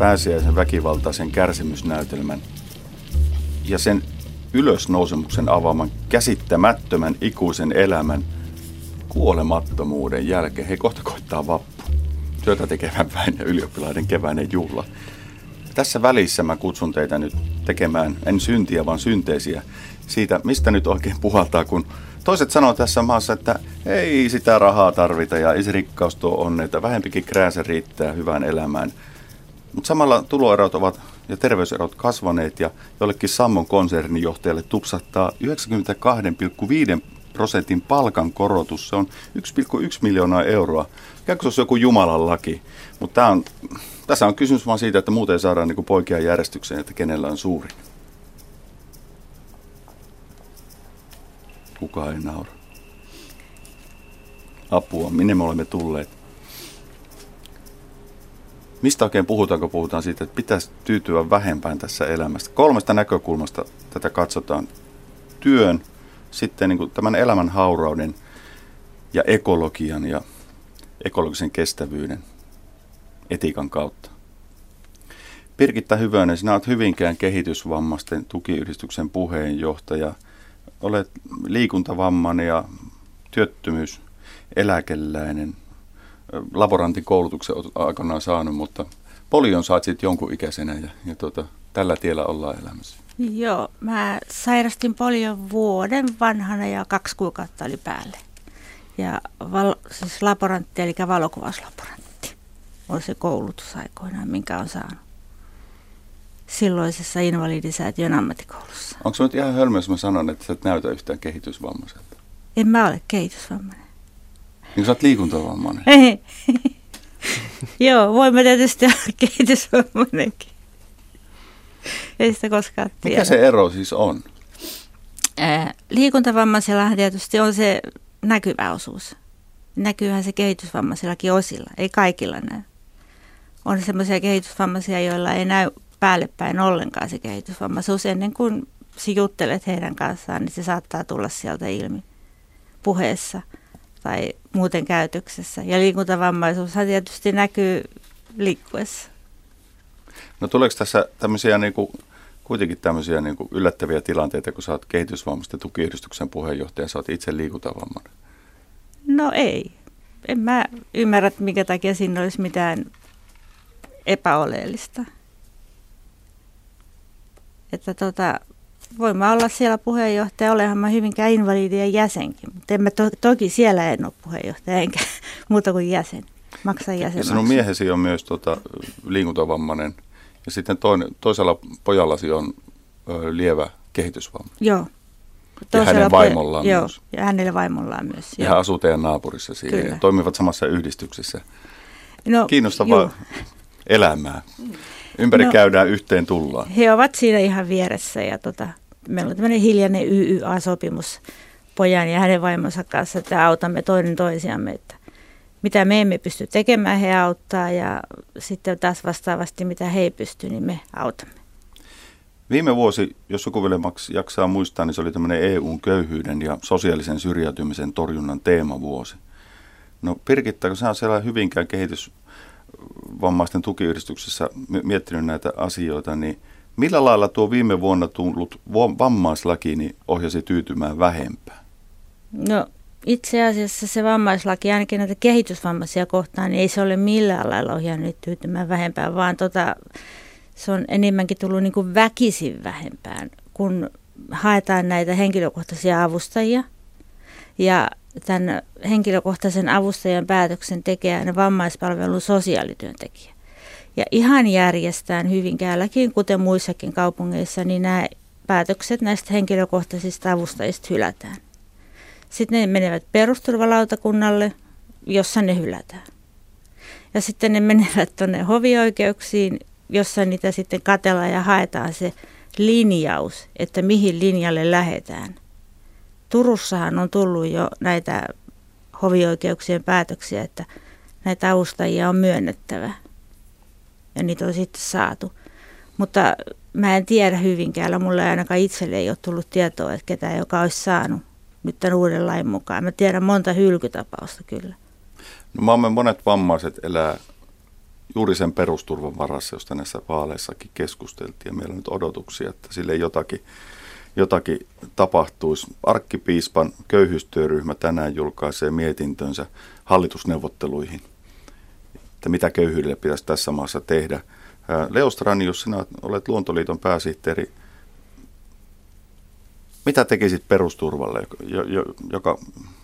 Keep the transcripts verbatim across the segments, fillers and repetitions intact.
pääsiäisen väkivaltaisen kärsimysnäytelmän ja sen ylösnousemuksen avaaman käsittämättömän ikuisen elämän kuolemattomuuden jälkeen. Hei, kohta koittaa vappu. Työtä tekevän väen ja ylioppilaiden keväinen juhla. Tässä välissä mä kutsun teitä nyt tekemään, en syntiä, vaan synteesiä siitä, mistä nyt oikein puhaltaa, kun toiset sanoo tässä maassa, että ei sitä rahaa tarvita ja ei se rikkaus tuo onneita, vähempikin krääsä riittää hyvään elämään. Mutta samalla tuloerot ovat ja terveyserot kasvaneet ja jollekin Sammon konsernijohtajalle tupsahtaa yhdeksänkymmentäkaksi pilkku viisi prosentin palkankorotus. Se on yksi pilkku yksi miljoonaa euroa. Ikään kuin se olisi joku Jumalan laki. Mutta on, tässä on kysymys vaan siitä, että muuten saadaan niin kuin poikia järjestykseen, että kenellä on suuri. Kukaan ei naura. Apua, minne me olemme tulleet? Mistä oikein puhutaan, kun puhutaan siitä, että pitäisi tyytyä vähempään tässä elämästä? Kolmesta näkökulmasta tätä katsotaan. Työn, sitten niin kuin tämän elämän haurauden ja ekologian ja ekologisen kestävyyden etiikan kautta. Pirkitta Hyvönen, sinä olet Hyvinkään kehitysvammaisten tukiyhdistyksen puheenjohtaja. Olet liikuntavammainen ja työttömyyseläkeläinen. Laborantin koulutuksen olet aikanaan saanut, mutta polion saat sitten jonkun ikäisenä ja, ja tuota, tällä tiellä ollaan elämässä. Joo, mä sairastin polion vuoden vanhana ja kaksi kuukautta oli päälle. Ja val, siis laborantti, eli valokuvauslaborantti, on se koulutus aikoinaan, minkä on saanut silloisessa Invalidisäätiön ammattikoulussa. Onko se nyt ihan hölmö, jos mä sanon, että sä et näytä yhtään kehitysvammaiselta? En mä ole kehitysvammainen. Niin sä oot liikuntavammainen? Joo, voimme tietysti olla kehitysvammainenkin. Ei sitä koskaan tiedä. Mikä se ero siis on? Ää, liikuntavammaisellahan tietysti on se näkyvä osuus. Näkyyhän se kehitysvammaisillakin osilla, ei kaikilla näy. On semmoisia kehitysvammaisia, joilla ei näy päälle päin ollenkaan se kehitysvammaisuus. Ennen kuin sä juttelet heidän kanssaan, niin se saattaa tulla sieltä ilmi puheessa tai muuten käytöksessä. Ja liikuntavammaisuushan tietysti näkyy liikkuessa. No tuleeko tässä tämmöisiä niinku, kuitenkin tämmöisiä niinku yllättäviä tilanteita, kun sä oot kehitysvammaisten tukiyhdistyksen puheenjohtaja ja sä oot itse liikuntavammainen? No ei. En mä ymmärrä, minkä takia siinä olisi mitään epäoleellista. Että tota, voin mä olla siellä puheenjohtaja, olenhan mä Hyvinkään Invalidien jäsenkin, mutta en mä to- toki siellä en ole puheenjohtaja, enkä muuta kuin jäsen. Maksan jäsenmaksun. Sinun miehesi on myös tota, liikuntavammainen ja sitten toinen, toisella pojallasi on ö, lievä kehitysvamma. Joo. Ja hänen vaimollaan joo, myös. Ja hänelle vaimollaan myös. Ja hän asuu teidän naapurissa siinä Kyllä. ja toimivat samassa yhdistyksessä. No, kiinnostavaa juu. elämää. Ympäri no, käydään, yhteen tullaan. He ovat siinä ihan vieressä ja tota, meillä on tämmöinen hiljainen Y Y A-sopimus pojan ja hänen vaimonsa kanssa, että autamme toinen toisiamme, että mitä me emme pysty tekemään, he auttaa ja sitten taas vastaavasti mitä he ei pysty, niin me autamme. Viime vuosi, jos joku vielä jaksaa muistaa, niin se oli tämmöinen E U:n köyhyyden ja sosiaalisen syrjäytymisen torjunnan teemavuosi. No Pirkitta, kun sä oot siellä Hyvinkään kehitysvammaisten tukiyhdistyksessä miettinyt näitä asioita, niin millä lailla tuo viime vuonna tullut vammaislaki niin ohjasi tyytymään vähempään? No itse asiassa se vammaislaki, ainakin näitä kehitysvammaisia kohtaan, niin ei se ole millään lailla ohjannut tyytymään vähempään, vaan tota, se on enemmänkin tullut niin kuin väkisin vähempään, kun haetaan näitä henkilökohtaisia avustajia. Ja tämän henkilökohtaisen avustajan päätöksen tekee aina vammaispalvelun sosiaalityöntekijä. Ja ihan järjestään Hyvinkäälläkin, kuten muissakin kaupungeissa, niin nämä päätökset näistä henkilökohtaisista avustajista hylätään. Sitten ne menevät perusturvalautakunnalle, jossa ne hylätään. Ja sitten ne menevät tuonne hovioikeuksiin, jossa niitä sitten katsellaan ja haetaan se linjaus, että mihin linjalle lähdetään. Turussahan on tullut jo näitä hovioikeuksien päätöksiä, että näitä avustajia on myönnettävä. Ja niitä on sitten saatu. Mutta mä en tiedä Hyvinkäällä, mulla ei ainakaan itselle ei ole tullut tietoa, että ketään, joka olisi saanut nyt tämän uuden lain mukaan. Mä tiedän monta hylkytapausta kyllä. No maamme monet vammaiset elää juuri sen perusturvan varassa, josta näissä vaaleissakin keskusteltiin. Ja meillä on nyt odotuksia, että sille jotakin, jotakin tapahtuisi. Arkkipiispan köyhyystyöryhmä tänään julkaisee mietintönsä hallitusneuvotteluihin, että mitä köyhyydelle pitäisi tässä maassa tehdä. Leo Stranius, sinä olet Luontoliiton pääsihteeri. Mitä tekisit perusturvalle, joka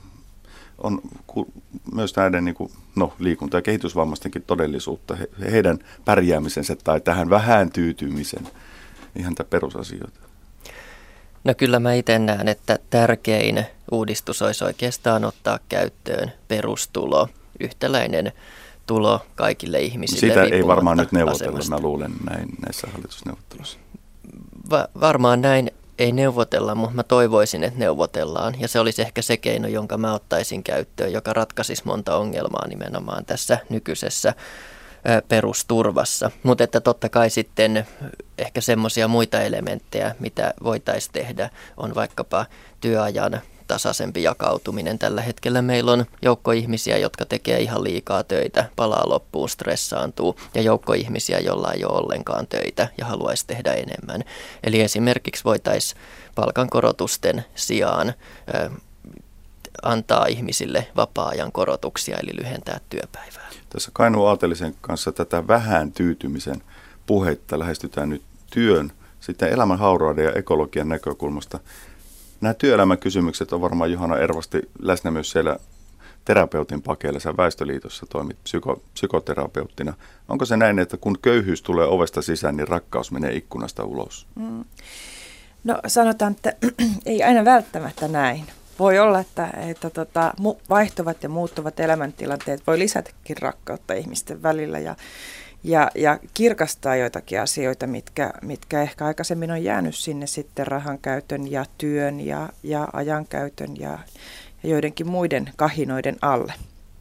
on myös näiden niin kuin, no, liikunta- ja kehitysvammaistenkin todellisuutta, he, heidän pärjäämisensä tai tähän vähän tyytymisen, ihan tämä perusasioita? No kyllä mä itse näen, että tärkein uudistus olisi oikeastaan ottaa käyttöön perustulo, yhtäläinen tulo kaikille ihmisille. Sitä ei varmaan nyt neuvotella, asemasta. Mä luulen näin näissä hallitusneuvotteluissa. Va- varmaan näin ei neuvotella, mutta mä toivoisin, että neuvotellaan. Ja se olisi ehkä se keino, jonka mä ottaisin käyttöön, joka ratkaisisi monta ongelmaa nimenomaan tässä nykyisessä perusturvassa. Mutta että totta kai sitten ehkä semmoisia muita elementtejä, mitä voitaisiin tehdä, on vaikkapa työajan tasaisempi jakautuminen. Tällä hetkellä meillä on joukko ihmisiä, jotka tekee ihan liikaa töitä, palaa loppuun, stressaantuu, ja joukko ihmisiä, joilla ei ole ollenkaan töitä ja haluaisi tehdä enemmän. Eli esimerkiksi voitaisiin palkankorotusten sijaan ö, antaa ihmisille vapaa-ajan korotuksia, eli lyhentää työpäivää. Tässä Kainuun Aatelisen kanssa tätä vähän tyytymisen puhetta lähestytään nyt työn, sitten elämän haurauden ja ekologian näkökulmasta. Nämä työelämän kysymykset on varmaan Johanna Ervasti läsnä myös siellä terapeutin pakeilla. Sä Väestöliitossa toimit psyko, psykoterapeuttina. Onko se näin, että kun köyhyys tulee ovesta sisään, niin rakkaus menee ikkunasta ulos? Mm. No sanotaan, että ei aina välttämättä näin. Voi olla, että, että tota, vaihtuvat ja muuttuvat elämäntilanteet voi lisätäkin rakkautta ihmisten välillä ja, ja, ja kirkastaa joitakin asioita, mitkä, mitkä ehkä aikaisemmin on jäänyt sinne sitten rahan käytön ja työn ja, ja ajankäytön ja, ja joidenkin muiden kahinoiden alle.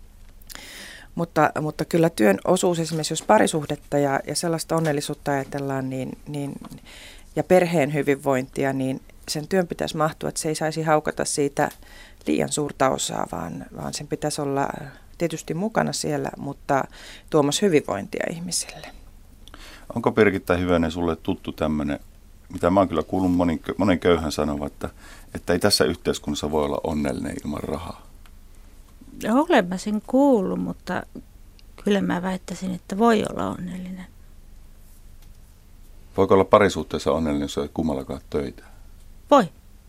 Mutta, mutta kyllä työn osuus esimerkiksi, jos parisuhdetta ja, ja sellaista onnellisuutta ajatellaan niin, niin, ja perheen hyvinvointia, niin sen työn pitäisi mahtua, että se ei saisi haukata siitä liian suurta osaa, vaan, vaan sen pitäisi olla tietysti mukana siellä, mutta tuomassa hyvinvointia ihmisille. Onko Birgitta Hyvönen sulle tuttu tämmöinen, mitä mä oon kyllä kuullut monen, monen köyhän sanova, että, että ei tässä yhteiskunnassa voi olla onnellinen ilman rahaa? Olen mä sen kuullut, mutta kyllä mä väittäisin, että voi olla onnellinen. Voiko olla parisuhteessa onnellinen, jos ei kummallakaan töitä? Voi.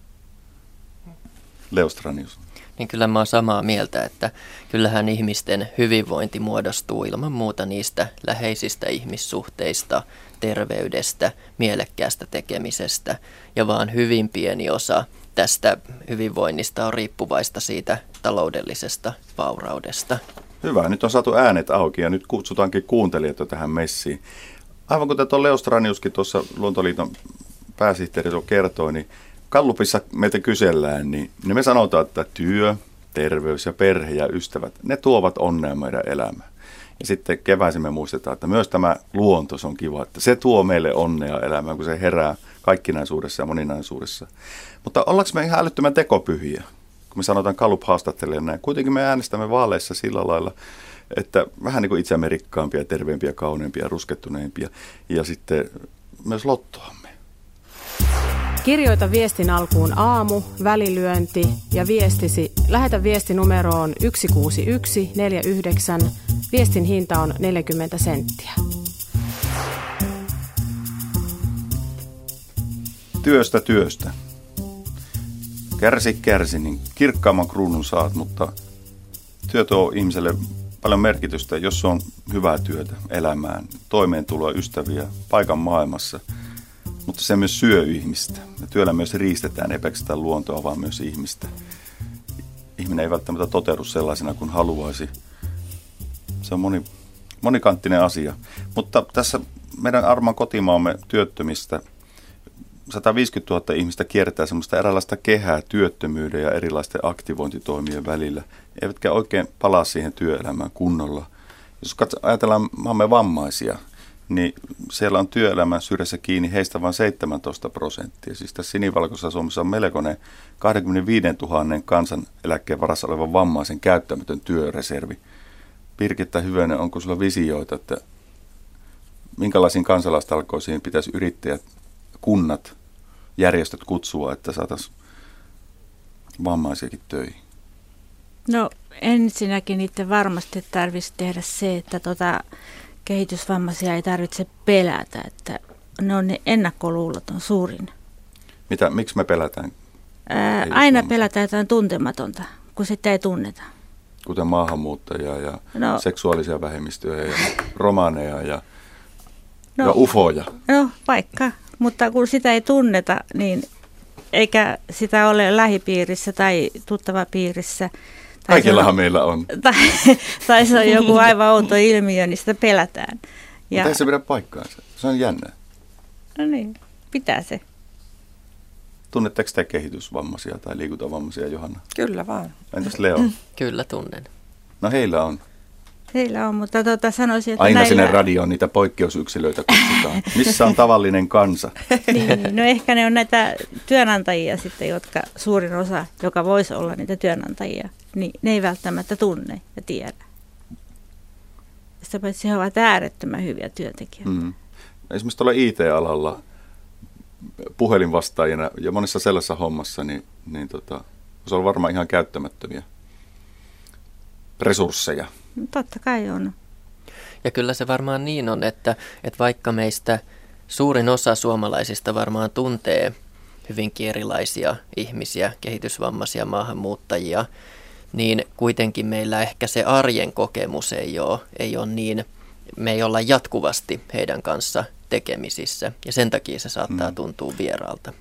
Leo Stranius. Niin kyllä mä oon samaa mieltä, että kyllähän ihmisten hyvinvointi muodostuu ilman muuta niistä läheisistä ihmissuhteista, terveydestä, mielekkäästä tekemisestä ja vaan hyvin pieni osa tästä hyvinvoinnista on riippuvaista siitä taloudellisesta vauraudesta. Hyvä, nyt on saatu äänet auki ja nyt kutsutaankin kuuntelijat tähän messiin. Aivan kuten tuon Leo Straniuskin tuossa Luontoliiton pääsihteeri kertoi, niin Gallupissa meitä kysellään, niin, niin me sanotaan, että työ, terveys ja perhe ja ystävät, ne tuovat onnea meidän elämään. Ja sitten keväisin me muistetaan, että myös tämä luonto on kiva, että se tuo meille onnea elämään, kun se herää kaikkinaisuudessa ja moninaisuudessa. Mutta ollaanko me ihan älyttömän tekopyhiä, kun me sanotaan Gallup-haastattelijan näin. Kuitenkin me äänestämme vaaleissa sillä lailla, että vähän niin kuin itseämme rikkaampia, terveempiä, kauneimpia, ruskettuneimpia ja sitten myös lottoamme. Kirjoita viestin alkuun aamu, välilyönti ja viestisi. Lähetä viesti numeroon yksi kuusi yksi neljä yhdeksän. Viestin hinta on neljäkymmentä senttiä. Työstä työstä. Kärsi kärsi, niin kirkkaamman kruunun saat, mutta työ tuo ihmiselle paljon merkitystä, jos on hyvää työtä elämään, toimeentuloa, ystäviä, paikan maailmassa. Mutta se myös syö ihmistä. Ja työllä myös riistetään ei pelkästään luontoa, vaan myös ihmistä. Ihminen ei välttämättä toteudu sellaisena kuin haluaisi. Se on moni, monikanttinen asia. Mutta tässä meidän arman kotimaamme työttömistä sata viisikymmentätuhatta ihmistä kiertää semmoista eräänlaista kehää työttömyyden ja erilaisten aktivointitoimien välillä. Eivätkä oikein palaa siihen työelämään kunnolla. Jos ajatellaan maamme vammaisia, niin siellä on työelämän syrjässä kiinni heistä vain seitsemäntoista prosenttia. Siis tässä sinivalkoisessa Suomessa on melkoinen kaksikymmentäviisituhatta kansaneläkkeen varassa olevan vammaisen käyttämätön työreservi. Birgitta Hyvönen, onko sulla visioita, että minkälaisiin kansalaistalkoisiin pitäisi yrittäjät, kunnat, järjestöt kutsua, että saataisiin vammaisiakin töihin? No ensinnäkin niitä varmasti tarvitsisi tehdä se, että tota, kehitysvammaisia ei tarvitse pelätä, että ne on ne ennakkoluulot on suurin. Mitä, miksi me pelätään? Ää, aina pelätään jotain tuntematonta, kun sitä ei tunneta. Kuten maahanmuuttajia ja no, seksuaalisia vähemmistöjä ja romaaneja ja, no, ja ufoja. No vaikka, mutta kun sitä ei tunneta, niin eikä sitä ole lähipiirissä tai tuttavapiirissä. Kaikillahan meillä on. Tai, tai se on joku aivan outo ilmiö, niin sitä pelätään. Ja, mutta ei se pidä paikkaansa. Se on jännä. No niin, pitää se. Tunnetteko te kehitysvammaisia tai liikuntavammaisia, Johanna? Kyllä vaan. Entäs Leo? Kyllä tunnen. No heillä on. Heillä on, mutta tuota, sanoisin, että aina näillä... sinne radioon niitä poikkeusyksilöitä kutsutaan. Missä on tavallinen kansa? Niin, no ehkä ne on näitä työnantajia sitten, jotka suurin osa, joka voisi olla niitä työnantajia, niin ne ei välttämättä tunne ja tiedä. Sitä paitsi he ovat äärettömän hyviä työntekijöitä. Mm. Esimerkiksi tuolla I T-alalla puhelinvastaajina ja monessa sellaisessa hommassa, niin, niin tota, se on varmaan ihan käyttämättömiä resursseja. No, totta kai on. Ja kyllä se varmaan niin on, että, että vaikka meistä suurin osa suomalaisista varmaan tuntee hyvinkin erilaisia ihmisiä, kehitysvammaisia maahanmuuttajia, niin kuitenkin meillä ehkä se arjen kokemus ei ole, ei ole niin, me ei olla jatkuvasti heidän kanssa tekemisissä ja sen takia se saattaa tuntua vieraalta.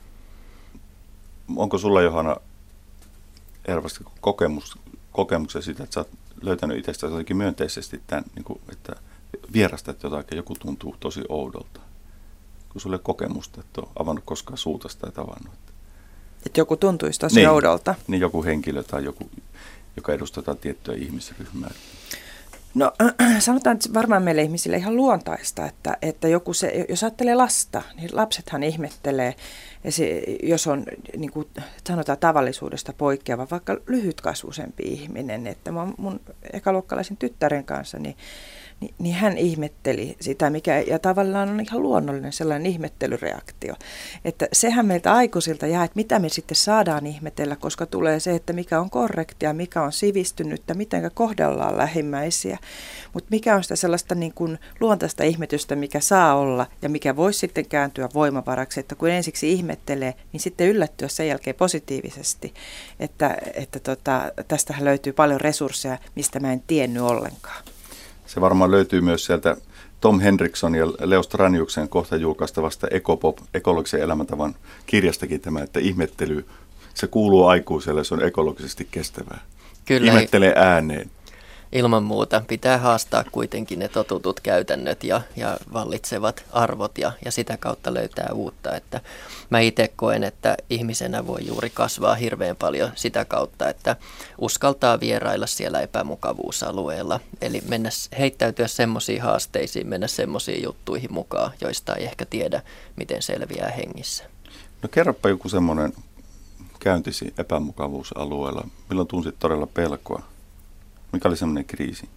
Onko sulla, Johanna, Ervasti kokemus, kokemuksia siitä, että sä oot löytänyt itsestäsi jotenkin myönteisesti tämän, niin kuin, että vierastat jotakin, joku tuntuu tosi oudolta? Kun sulla ei kokemusta, että on avannut koskaan suutasi tai tavannut. Että joku tuntuisi tosi niin, oudolta. Niin joku henkilö tai joku, joka edustaa tiettyä ihmisryhmää. No sanotaan, että varmaan meille ihmisille ihan luontaista, että, että joku se, jos ajattelee lasta, niin lapsethan ihmettelee, ja se, jos on niin kuin sanotaan tavallisuudesta poikkeava, vaikka lyhytkasvuisempi ihminen, että mä mun ekaluokkalaisen tyttären kanssa, niin, niin, niin hän ihmetteli sitä, mikä, ja tavallaan on ihan luonnollinen sellainen ihmettelyreaktio. Että sehän meiltä aikuisilta jää, että mitä me sitten saadaan ihmetellä, koska tulee se, että mikä on korrektia, mikä on sivistynyttä, miten kohdellaan lähimmäisiä. Mutta mikä on sitä sellaista niin kuin luontaista ihmetystä, mikä saa olla ja mikä voisi sitten kääntyä voimavaraksi, että kun ensiksi ihmettelee, niin sitten yllättyä sen jälkeen positiivisesti, että, että tota, tästähän löytyy paljon resursseja, mistä mä en tiennyt ollenkaan. Se varmaan löytyy myös sieltä Tom Henriksson ja Leo Straniuksen kohta julkaistavasta Ekopop, ekologisen elämäntavan kirjastakin tämä, että ihmettely, se kuuluu aikuiselle, se on ekologisesti kestävää. Kyllä, ihmettelee ääneen. Ilman muuta pitää haastaa kuitenkin ne totutut käytännöt ja, ja vallitsevat arvot ja, ja sitä kautta löytää uutta. Että mä itse koen, että ihmisenä voi juuri kasvaa hirveän paljon sitä kautta, että uskaltaa vierailla siellä epämukavuusalueella. Eli mennä, heittäytyä semmoisiin haasteisiin, mennä semmoisiin juttuihin mukaan, joista ei ehkä tiedä, miten selviää hengissä. No kerropa joku semmoinen käyntisi epämukavuusalueella, milloin tunsit todella pelkoa? Mikä oli semmoinen kriisi?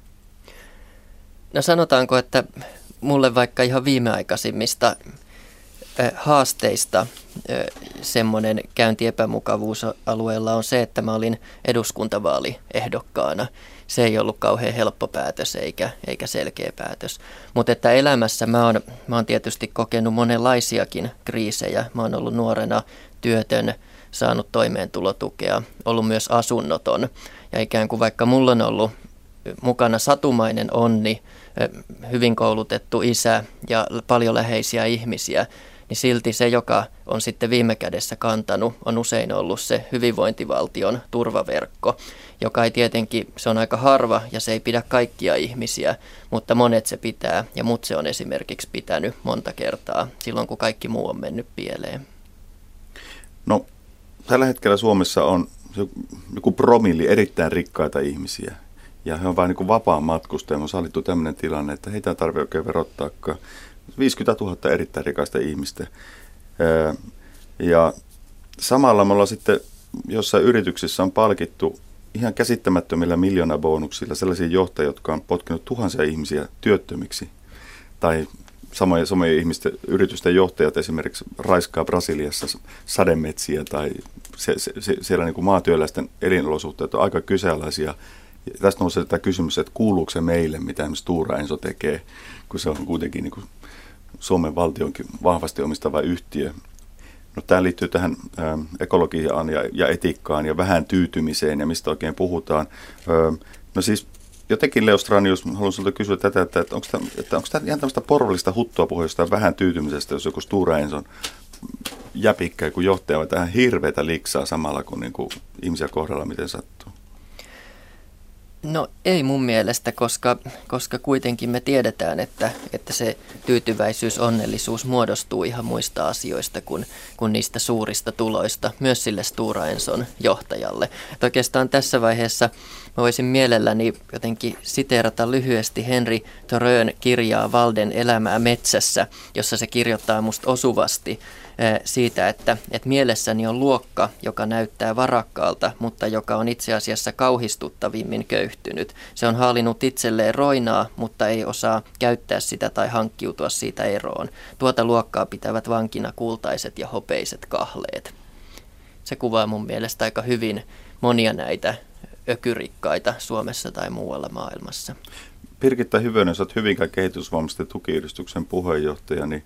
No sanotaanko, että mulle vaikka ihan viimeaikaisimmista äh, haasteista äh, semmoinen käynti epämukavuusalueella on se, että mä olin eduskuntavaaliehdokkaana. Se ei ollut kauhean helppo päätös eikä, eikä selkeä päätös. Mutta että elämässä mä oon, mä oon tietysti kokenut monenlaisiakin kriisejä. Mä oon ollut nuorena työtön, saanut toimeentulotukea, ollut myös asunnoton. Ja ikään kuin vaikka mulla on ollut mukana satumainen onni, hyvin koulutettu isä ja paljon läheisiä ihmisiä, niin silti se, joka on sitten viime kädessä kantanut, on usein ollut se hyvinvointivaltion turvaverkko, joka ei tietenkin, se on aika harva ja se ei pidä kaikkia ihmisiä, mutta monet se pitää ja mut se on esimerkiksi pitänyt monta kertaa silloin, kun kaikki muu on mennyt pieleen. No, tällä hetkellä Suomessa on joku promilli erittäin rikkaita ihmisiä. Ja he on vain niin vapaan matkustajia. On sallittu tämmöinen tilanne, että heitä ei tarvitse oikein verottaakaan. viisikymmentätuhatta erittäin rikaista ihmistä. Ja samalla me ollaan sitten jossain yrityksissä on palkittu ihan käsittämättömillä miljoonabonuksilla sellaisia johtajia, jotka on potkinut tuhansia ihmisiä työttömiksi. tai samojen, samojen ihmisten yritysten johtajat esimerkiksi raiskaa Brasiliassa sademetsiä tai se, se, se, siellä niin kuin maatyöläisten elinolosuhteet on aika kyseenalaisia. Ja tästä nousee tämä kysymys, että kuuluuko se meille, mitä esimerkiksi Stora Enso tekee, kun se on kuitenkin niin kuin Suomen valtionkin vahvasti omistava yhtiö. No, tämä liittyy tähän ä, ekologiaan ja, ja etiikkaan ja vähän tyytymiseen ja mistä oikein puhutaan. Ö, no siis jotenkin Leo Stranius, haluan sinulta kysyä tätä, että, että onko tämä, että onko tämä ihan tämmöistä porvallista huttua puhua jostain vähän tyytymisestä, jos joku Stora Enson jäpikkä joku johtaja vai tähän hirveätä liksaa samalla kuin, niin kuin ihmisiä kohdalla miten sattuu? No ei mun mielestä, koska, koska kuitenkin me tiedetään, että, että se tyytyväisyys, onnellisuus muodostuu ihan muista asioista kuin, kuin niistä suurista tuloista, myös sille Stora Enson johtajalle. Et oikeastaan tässä vaiheessa mä voisin mielelläni jotenkin siteerata lyhyesti Henri Thoreaun kirjaa Valden elämää metsässä, jossa se kirjoittaa musta osuvasti siitä, että, että mielessäni on luokka, joka näyttää varakkaalta, mutta joka on itse asiassa kauhistuttavimmin köyhtynyt. Se on haalinut itselleen roinaa, mutta ei osaa käyttää sitä tai hankkiutua siitä eroon. Tuota luokkaa pitävät vankina kultaiset ja hopeiset kahleet. Se kuvaa mun mielestä aika hyvin monia näitä ökyrikkaita Suomessa tai muualla maailmassa. Birgitta Hyvönen, sä oot Hyvinkään kehitysvammaisten tukiyhdistyksen puheenjohtaja, niin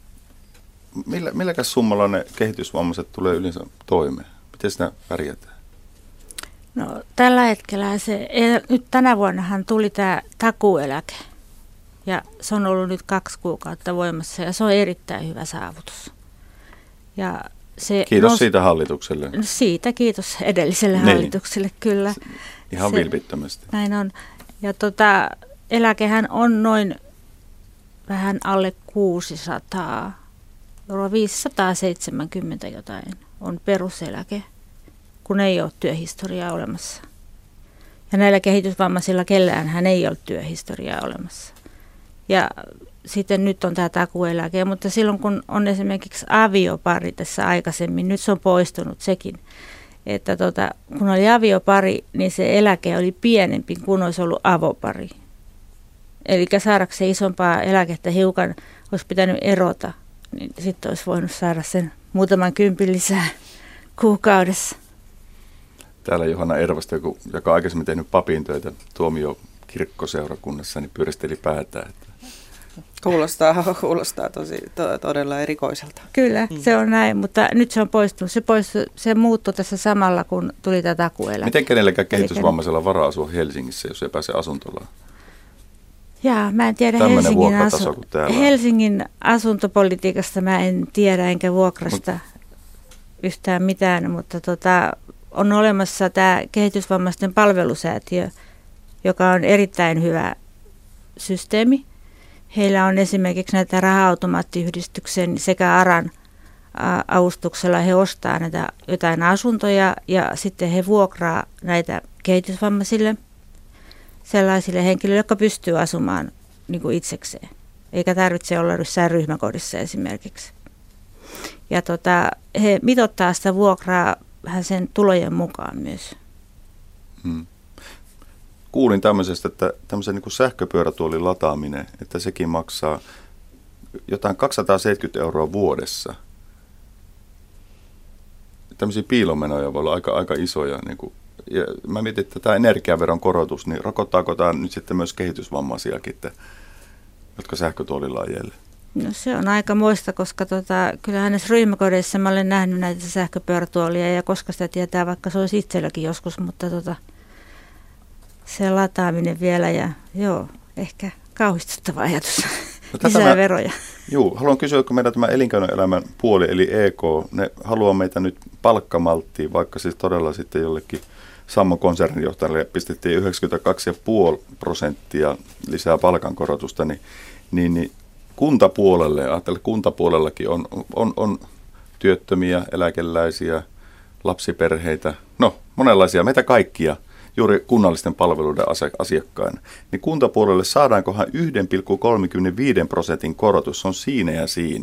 Millä, milläkäs summalla ne kehitysvammaiset tulee yleensä toimeen? Miten sitä pärjätään? No, tällä hetkellä se, nyt tänä vuonnahan tuli tämä takuueläke ja se on ollut nyt kaksi kuukautta voimassa ja se on erittäin hyvä saavutus. Ja se kiitos nous... siitä hallitukselle. No, siitä kiitos edelliselle niin. hallitukselle, kyllä. Ihan se, vilpittömästi. Näin on. Ja tota, eläkehän on noin vähän alle kuusisataa. viisisataaseitsemänkymmentä jotain on peruseläke, kun ei ole työhistoriaa olemassa. Ja näillä kehitysvammaisilla kellään hän ei ole työhistoriaa olemassa. Ja sitten nyt on tämä takuueläke, mutta silloin kun on esimerkiksi aviopari tässä aikaisemmin, nyt se on poistunut sekin, että tota, kun oli aviopari, niin se eläke oli pienempi kuin olisi ollut avopari. Eli saadakseen isompaa eläkettä hiukan olisi pitänyt erota. Niin sitten olisi voinut saada sen muutaman kympin lisää kuukaudessa. Täällä Johanna Ervasta, joka on aikaisemmin tehnyt papin töitä tuomio kirkkoseurakunnassa, niin pyöristeli päätään. Että Kuulostaa, kuulostaa tosi to, todella erikoiselta. Kyllä, mm. se on näin, mutta nyt se on poistunut. Se, poistui, se muuttui tässä samalla, kun tuli tätä takueläke. Miten kenelläkään kehitysvammaisella varaa asua Helsingissä, jos ei pääse asuntolaan? Jaa, mä en tiedä Helsingin, asu- Helsingin asuntopolitiikasta, mä en tiedä enkä vuokrasta Mut. yhtään mitään, mutta tota, on olemassa tämä kehitysvammaisten palvelusäätiö, joka on erittäin hyvä systeemi. Heillä on esimerkiksi näitä raha-automaattiyhdistyksen sekä ARAN avustuksella he ostaa näitä jotain asuntoja ja sitten he vuokraa näitä kehitysvammaisille. Sellaisille henkilöille, jotka pystyy asumaan niin kuin itsekseen, eikä tarvitse olla jossain ryhmäkodissa esimerkiksi. Ja tota, he mitoittaa sitä vuokraa vähän sen tulojen mukaan myös. Hmm. Kuulin tämmöisestä, että tämmöisen niin kuin sähköpyörätuolin lataaminen, että sekin maksaa jotain kaksisataaseitsemänkymmentä euroa vuodessa. Tämmöisiä piilomenoja voi olla aika, aika isoja. Niin kuin, ja mä mietin, että tämä energiaveron korotus, niin rokottaako tämä nyt sitten myös kehitysvammaisiakin, että, jotka sähkötuolilla ajelee? No se on aika muista, koska tota, kyllähän näissä ryhmäkodeissa mä olen nähnyt näitä sähköpyörätuolia ja koska sitä tietää, vaikka se olisi itselläkin joskus, mutta tota, se lataaminen vielä ja joo, ehkä kauhistuttava ajatus. No, lisää mä, veroja. Juu, haluan kysyä, kun meidän tämä elinkeinoelämän puoli, eli E K, ne haluaa meitä nyt palkkamalttiin, vaikka siis todella sitten jollekin Sammon konserninjohtajalle pistettiin yhdeksänkymmentäkaksi pilkku viisi prosenttia lisää palkankorotusta, niin, niin, niin kuntapuolelle, ajattelen, kuntapuolellakin on, on, on työttömiä, eläkeläisiä, lapsiperheitä, no monenlaisia, meitä kaikkia, juuri kunnallisten palveluiden asiakkaina, niin kuntapuolelle saadaankohan yksi pilkku kolmekymmentäviisi prosentin korotus, se on siinä ja siinä.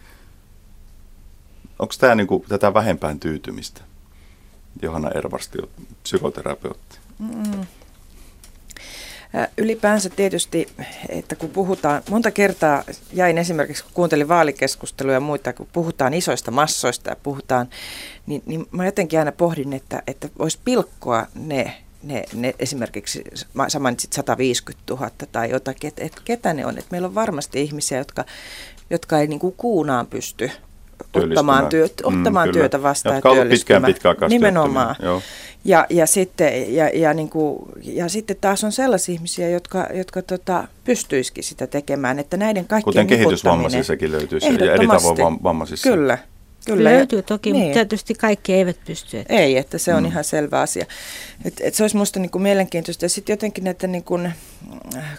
Onko tämä niinku tätä vähempään tyytymistä? Johanna Ervasti, psykoterapeutti. Mm. Ylipäänsä tietysti, että kun puhutaan, monta kertaa jäin esimerkiksi, kun kuuntelin vaalikeskusteluja ja muita, kun puhutaan isoista massoista ja puhutaan, niin, niin mä jotenkin aina pohdin, että, että voisi pilkkoa ne, ne, ne esimerkiksi, sä mainitsit sata viisikymmentätuhatta tai jotakin, että, että ketä ne on. Että meillä on varmasti ihmisiä, jotka, jotka ei niin kuin kuunaan pysty ottamaan, työt, ottamaan mm, työtä vastaan ja työllistymään. Nimenomaan. Ja, ja, sitten, ja, ja, niin kuin, ja sitten taas on sellaisia ihmisiä, jotka, jotka tota, pystyisikin sitä tekemään, että näiden kaikkien kuten kehitysvammaisissakin löytyisi ja eri tavoin vammaisissa. Kyllä. Kyllä. Löytyy toki, niin. Mutta tietysti kaikki eivät pysty. Että. Ei, että se on mm. ihan selvä asia. Et, et se olisi minusta niin kuin mielenkiintoista. Ja sitten jotenkin näitä niin kuin, äh,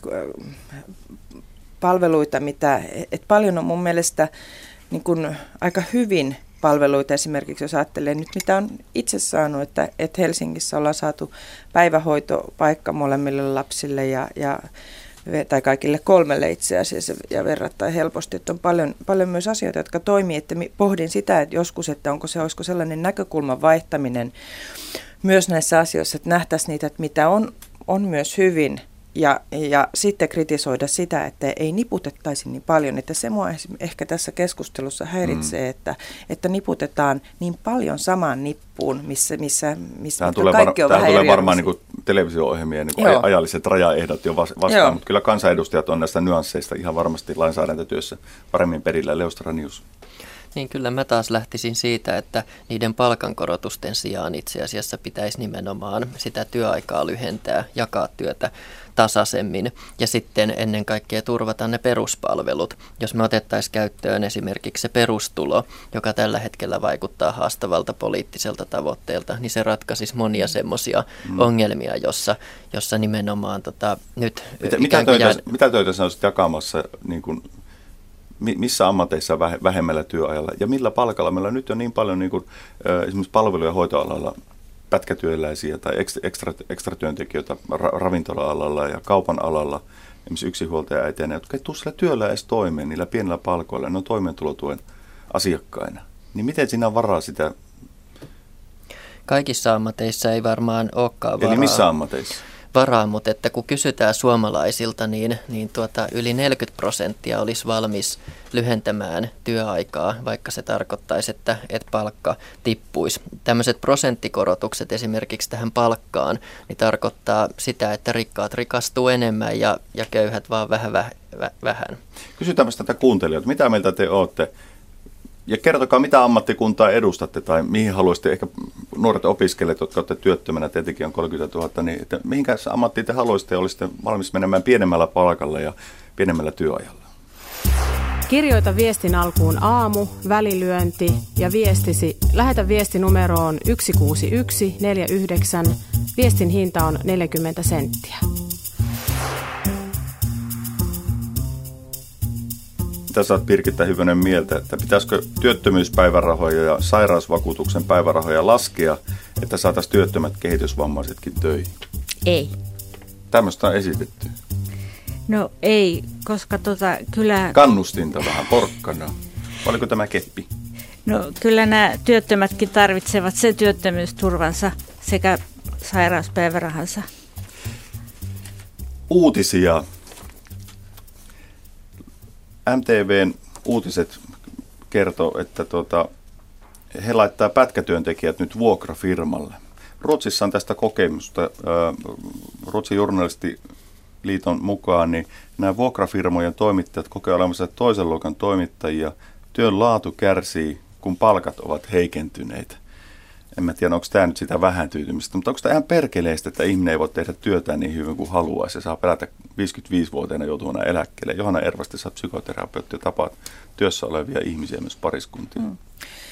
palveluita, mitä, et paljon on mun mielestä niin kuin aika hyvin palveluita esimerkiksi, jos ajattelee nyt, mitä on itse saanut, että, että Helsingissä ollaan saatu päivähoitopaikka molemmille lapsille ja, ja, tai kaikille kolmelle itse asiassa ja verrattain helposti, että on paljon, paljon myös asioita, jotka toimii, että pohdin sitä, että joskus, että onko se, olisiko sellainen näkökulman vaihtaminen myös näissä asioissa, että nähtäisiin niitä, että mitä on, on myös hyvin. Ja, ja sitten kritisoida sitä, että ei niputettaisi niin paljon, että se mua ehkä tässä keskustelussa häiritsee, mm. että, että niputetaan niin paljon samaan nippuun, missä, missä, missä tulee kaikki var, on vähän tulee varmaan niin televisio-ohjelmien niin ajalliset rajaehdot jo vastaan, Joo. mutta kyllä kansanedustajat on näistä nyansseista ihan varmasti lainsäädäntötyössä paremmin perillä. Leustaranius. Niin kyllä mä taas lähtisin siitä, että niiden palkankorotusten sijaan itse asiassa pitäisi nimenomaan sitä työaikaa lyhentää, jakaa työtä tasaisemmin ja sitten ennen kaikkea turvata ne peruspalvelut. Jos me otettaisiin käyttöön esimerkiksi se perustulo, joka tällä hetkellä vaikuttaa haastavalta poliittiselta tavoitteelta, niin se ratkaisisi monia semmoisia mm. ongelmia, jossa, jossa nimenomaan tota, nyt... Mitä, mitä, töitä, jää... mitä töitä sä olisit jakamassa niin kuin missä ammateissa vähemmällä työajalla ja millä palkalla? Meillä nyt on niin paljon niin kuin, esimerkiksi palvelu- ja hoitoalalla pätkätyöläisiä tai ekstra, ekstra työntekijöitä ra- ravintola-alalla ja kaupan alalla, esimerkiksi yksinhuoltaja-äitejä, jotka ei tule sillä työllä edes toimeen, niillä pienillä palkoilla, ne on toimeentulotuen asiakkaina. Niin miten siinä on varaa sitä? Kaikissa ammateissa ei varmaan olekaan varaa. Eli missä ammateissa? Varaa, mutta että kun kysytään suomalaisilta, niin, niin tuota, yli neljäkymmentä prosenttia olisi valmis lyhentämään työaikaa, vaikka se tarkoittaisi, että, että palkka tippuisi. Tämmöiset prosenttikorotukset esimerkiksi tähän palkkaan, niin tarkoittaa sitä, että rikkaat rikastuu enemmän ja, ja köyhät vaan vähän. Väh, vähän. Kysytäänpä tätä kuuntelijoita. Mitä mieltä te olette? Ja kertokaa, mitä ammattikuntaa edustatte tai mihin haluaisitte, ehkä nuoret opiskelijat, jotka olette työttömänä, tietenkin on kolmekymmentätuhatta, niin että mihinkä ammattiin te haluaisitte ja olisitte valmis menemään pienemmällä palkalla ja pienemmällä työajalla? Kirjoita viestin alkuun aamu, välilyönti ja viestisi. Lähetä viesti numeroon yksi kuusi yksi neljä yhdeksän. Viestin hinta on neljäkymmentä senttiä. Mitä sä oot Birgitta Hyvönen mieltä, että pitäisikö työttömyyspäivärahoja ja sairausvakuutuksen päivärahoja laskea, että saataisiin työttömät kehitysvammaisetkin töihin? Ei. Tämmöistä on esitetty. No ei, koska tota kyllä... Kannustinta vähän, porkkana. Oliko tämä keppi? No kyllä nämä työttömätkin tarvitsevat sen työttömyysturvansa sekä sairauspäivärahansa. Uutisia. M T V:n uutiset kertoo, että tuota, he laittaa pätkätyöntekijät nyt vuokrafirmalle. Ruotsissa on tästä kokemusta. Ruotsin journalistiliiton mukaan niin nämä vuokrafirmojen toimittajat kokee olemassa toisen luokan toimittajia. Työn laatu kärsii, kun palkat ovat heikentyneet. En mä tiedä, onko tämä nyt sitä vähän tyytymistä, mutta onko tämä ihan perkeleistä, että ihminen ei voi tehdä työtään niin hyvin kuin haluaisi ja saa pelätä viisikymmentäviisivuotiaana joutuvana eläkkeelle. Johanna Ervasti, sä oot psykoterapeutti ja tapaat työssä olevia ihmisiä, myös pariskuntia. Mm.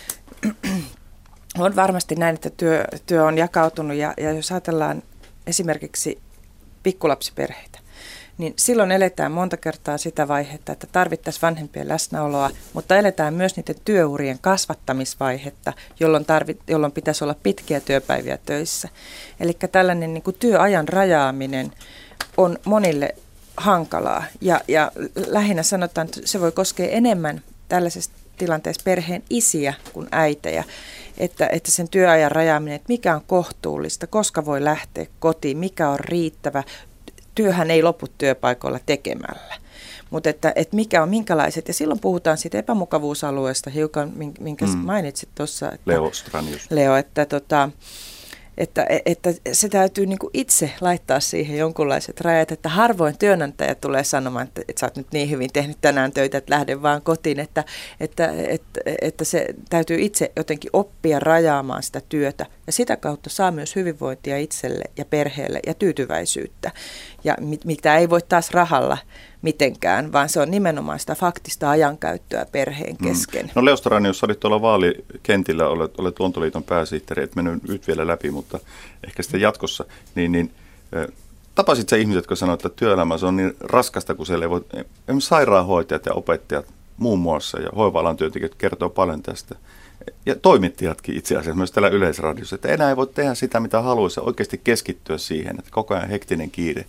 On varmasti näin, että työ, työ on jakautunut ja, ja jos ajatellaan esimerkiksi pikkulapsiperheitä, niin silloin eletään monta kertaa sitä vaihetta, että tarvittaisiin vanhempien läsnäoloa, mutta eletään myös niiden työurien kasvattamisvaihetta, jolloin, tarvit, jolloin pitäisi olla pitkiä työpäiviä töissä. Eli tällainen niin kuin työajan rajaaminen on monille hankalaa ja, ja lähinnä sanotaan, että se voi koskea enemmän tällaisessa tilanteessa perheen isiä kuin äitejä, että, että sen työajan rajaaminen, että mikä on kohtuullista, koska voi lähteä kotiin, mikä on riittävä työhän ei lopu työpaikoilla tekemällä. Mutta että, että mikä on minkälaiset, ja silloin puhutaan siitä epämukavuusalueesta hiukan, minkä mm. mainitsit tuossa. Leo Stranius. Leo, että, tota, että, että se täytyy niinku itse laittaa siihen jonkunlaiset rajat, että harvoin työnantaja tulee sanomaan, että, että sä oot nyt niin hyvin tehnyt tänään töitä, että lähde vaan kotiin, että, että, että, että se täytyy itse jotenkin oppia rajaamaan sitä työtä, ja sitä kautta saa myös hyvinvointia itselle ja perheelle ja tyytyväisyyttä, ja mit, mitä ei voi taas rahalla mitenkään, vaan se on nimenomaan sitä faktista ajankäyttöä perheen kesken. Mm. No Leo Stranius, olit tuolla vaalikentillä, olet, olet Luontoliiton pääsihteeri, et mennyt nyt vielä läpi, mutta ehkä sitten jatkossa, niin, niin tapasit sä ihmiset, jotka sanoivat, että työelämä se on niin raskasta, kun siellä ei voi, esimerkiksi sairaanhoitajat ja opettajat muun muassa ja hoiva-alan työntekijät kertoo paljon tästä. Ja toimittajatkin itse asiassa myös täällä Yleisradiossa, että enää ei voi tehdä sitä, mitä haluaisi, oikeasti keskittyä siihen, että koko ajan hektinen kiire.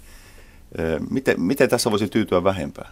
Miten, miten tässä voisi tyytyä vähempään?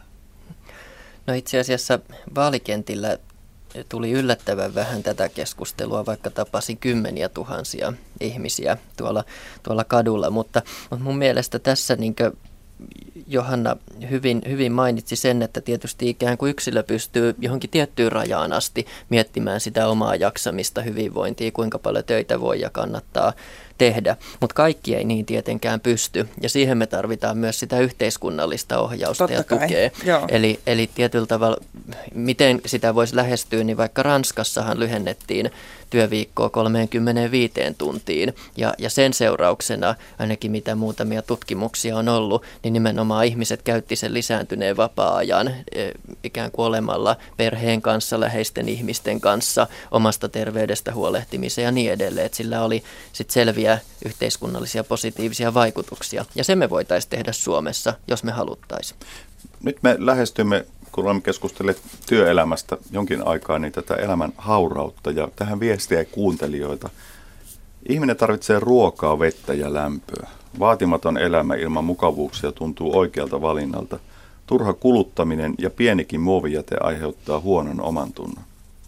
No itse asiassa vaalikentillä tuli yllättävän vähän tätä keskustelua, vaikka tapasin kymmeniä tuhansia ihmisiä tuolla, tuolla kadulla, mutta, mutta mun mielestä tässä niin kuin Johanna hyvin, hyvin mainitsi sen, että tietysti ikään kuin yksilö pystyy johonkin tiettyyn rajaan asti miettimään sitä omaa jaksamista, hyvinvointia, kuinka paljon töitä voi ja kannattaa tehdä, mutta kaikki ei niin tietenkään pysty, ja siihen me tarvitaan myös sitä yhteiskunnallista ohjausta Totta ja tukea. Eli, eli tietyllä tavalla, miten sitä voisi lähestyä, niin vaikka Ranskassahan lyhennettiin työviikkoa kolmekymmentäviisi tuntiin, ja, ja sen seurauksena, ainakin mitä muutamia tutkimuksia on ollut, niin nimenomaan ihmiset käytti sen lisääntyneen vapaa-ajan ikään kuin olemalla perheen kanssa, läheisten ihmisten kanssa, omasta terveydestä huolehtimiseen ja niin edelleen, että sillä oli sitten selviä yhteiskunnallisia positiivisia vaikutuksia. Ja se me voitaisiin tehdä Suomessa, jos me haluttaisiin. Nyt me lähestymme, kun olemme keskustelleet työelämästä jonkin aikaa, niin tätä elämän haurautta ja tähän viestiä kuuntelijoita. Ihminen tarvitsee ruokaa, vettä ja lämpöä. Vaatimaton elämä ilman mukavuuksia tuntuu oikealta valinnalta. Turha kuluttaminen ja pienikin muovijäte aiheuttaa huonon omantunnon.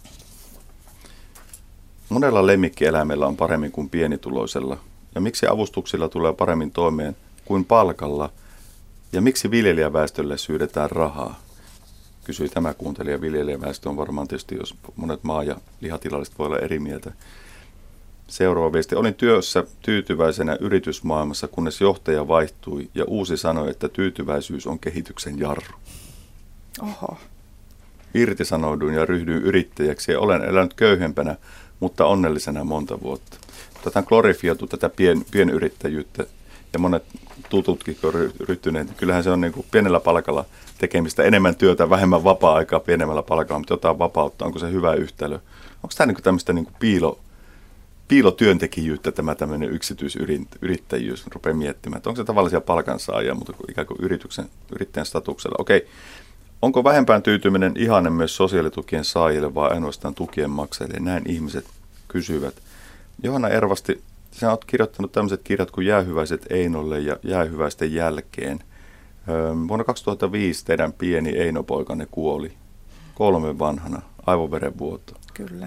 Monella lemmikkieläimellä on paremmin kuin pienituloisella. Ja miksi avustuksilla tulee paremmin toimeen kuin palkalla? Ja miksi viljelijäväestölle syydetään rahaa? Kysyi tämä kuuntelija. Viljelijäväestö on varmaan tietysti, jos monet maa- ja lihatilalliset voi olla eri mieltä. Seuraava viesti. Olin työssä tyytyväisenä yritysmaailmassa, kunnes johtaja vaihtui ja uusi sanoi, että tyytyväisyys on kehityksen jarru. Oho. Irtisanouduin ja ryhdyin yrittäjäksi ja olen elänyt köyhempänä, mutta onnellisena monta vuotta. Tätä on glorifioitu tätä pien, pienyrittäjyyttä ja monet tututkin on ryhtyneet. Kyllähän se on niin kuin pienellä palkalla tekemistä, enemmän työtä, vähemmän vapaa-aikaa pienemmällä palkalla, mutta jotain vapautta. Onko se hyvä yhtälö? Onko tämä niin kuin tämmöistä niin kuin piilo, piilotyöntekijyyttä, tämä tämmöinen yksityisyrittäjyys, rupeaa miettimään, että onko se tavallisia palkansaajia, mutta ikään kuin yrityksen, yrittäjän statuksella. Okei, onko vähempään tyytyminen ihanne myös sosiaalitukien saajille vai ainoastaan tukien maksajille? Näin ihmiset kysyvät. Johanna Ervasti, sinä olet kirjoittanut tämmöiset kirjat kuin Jäähyväiset Einolle ja Jäähyväisten jälkeen. Vuonna kaksituhattaviisi teidän pieni Eino-poikanne kuoli kolmen vanhana aivoverenvuoto. Kyllä.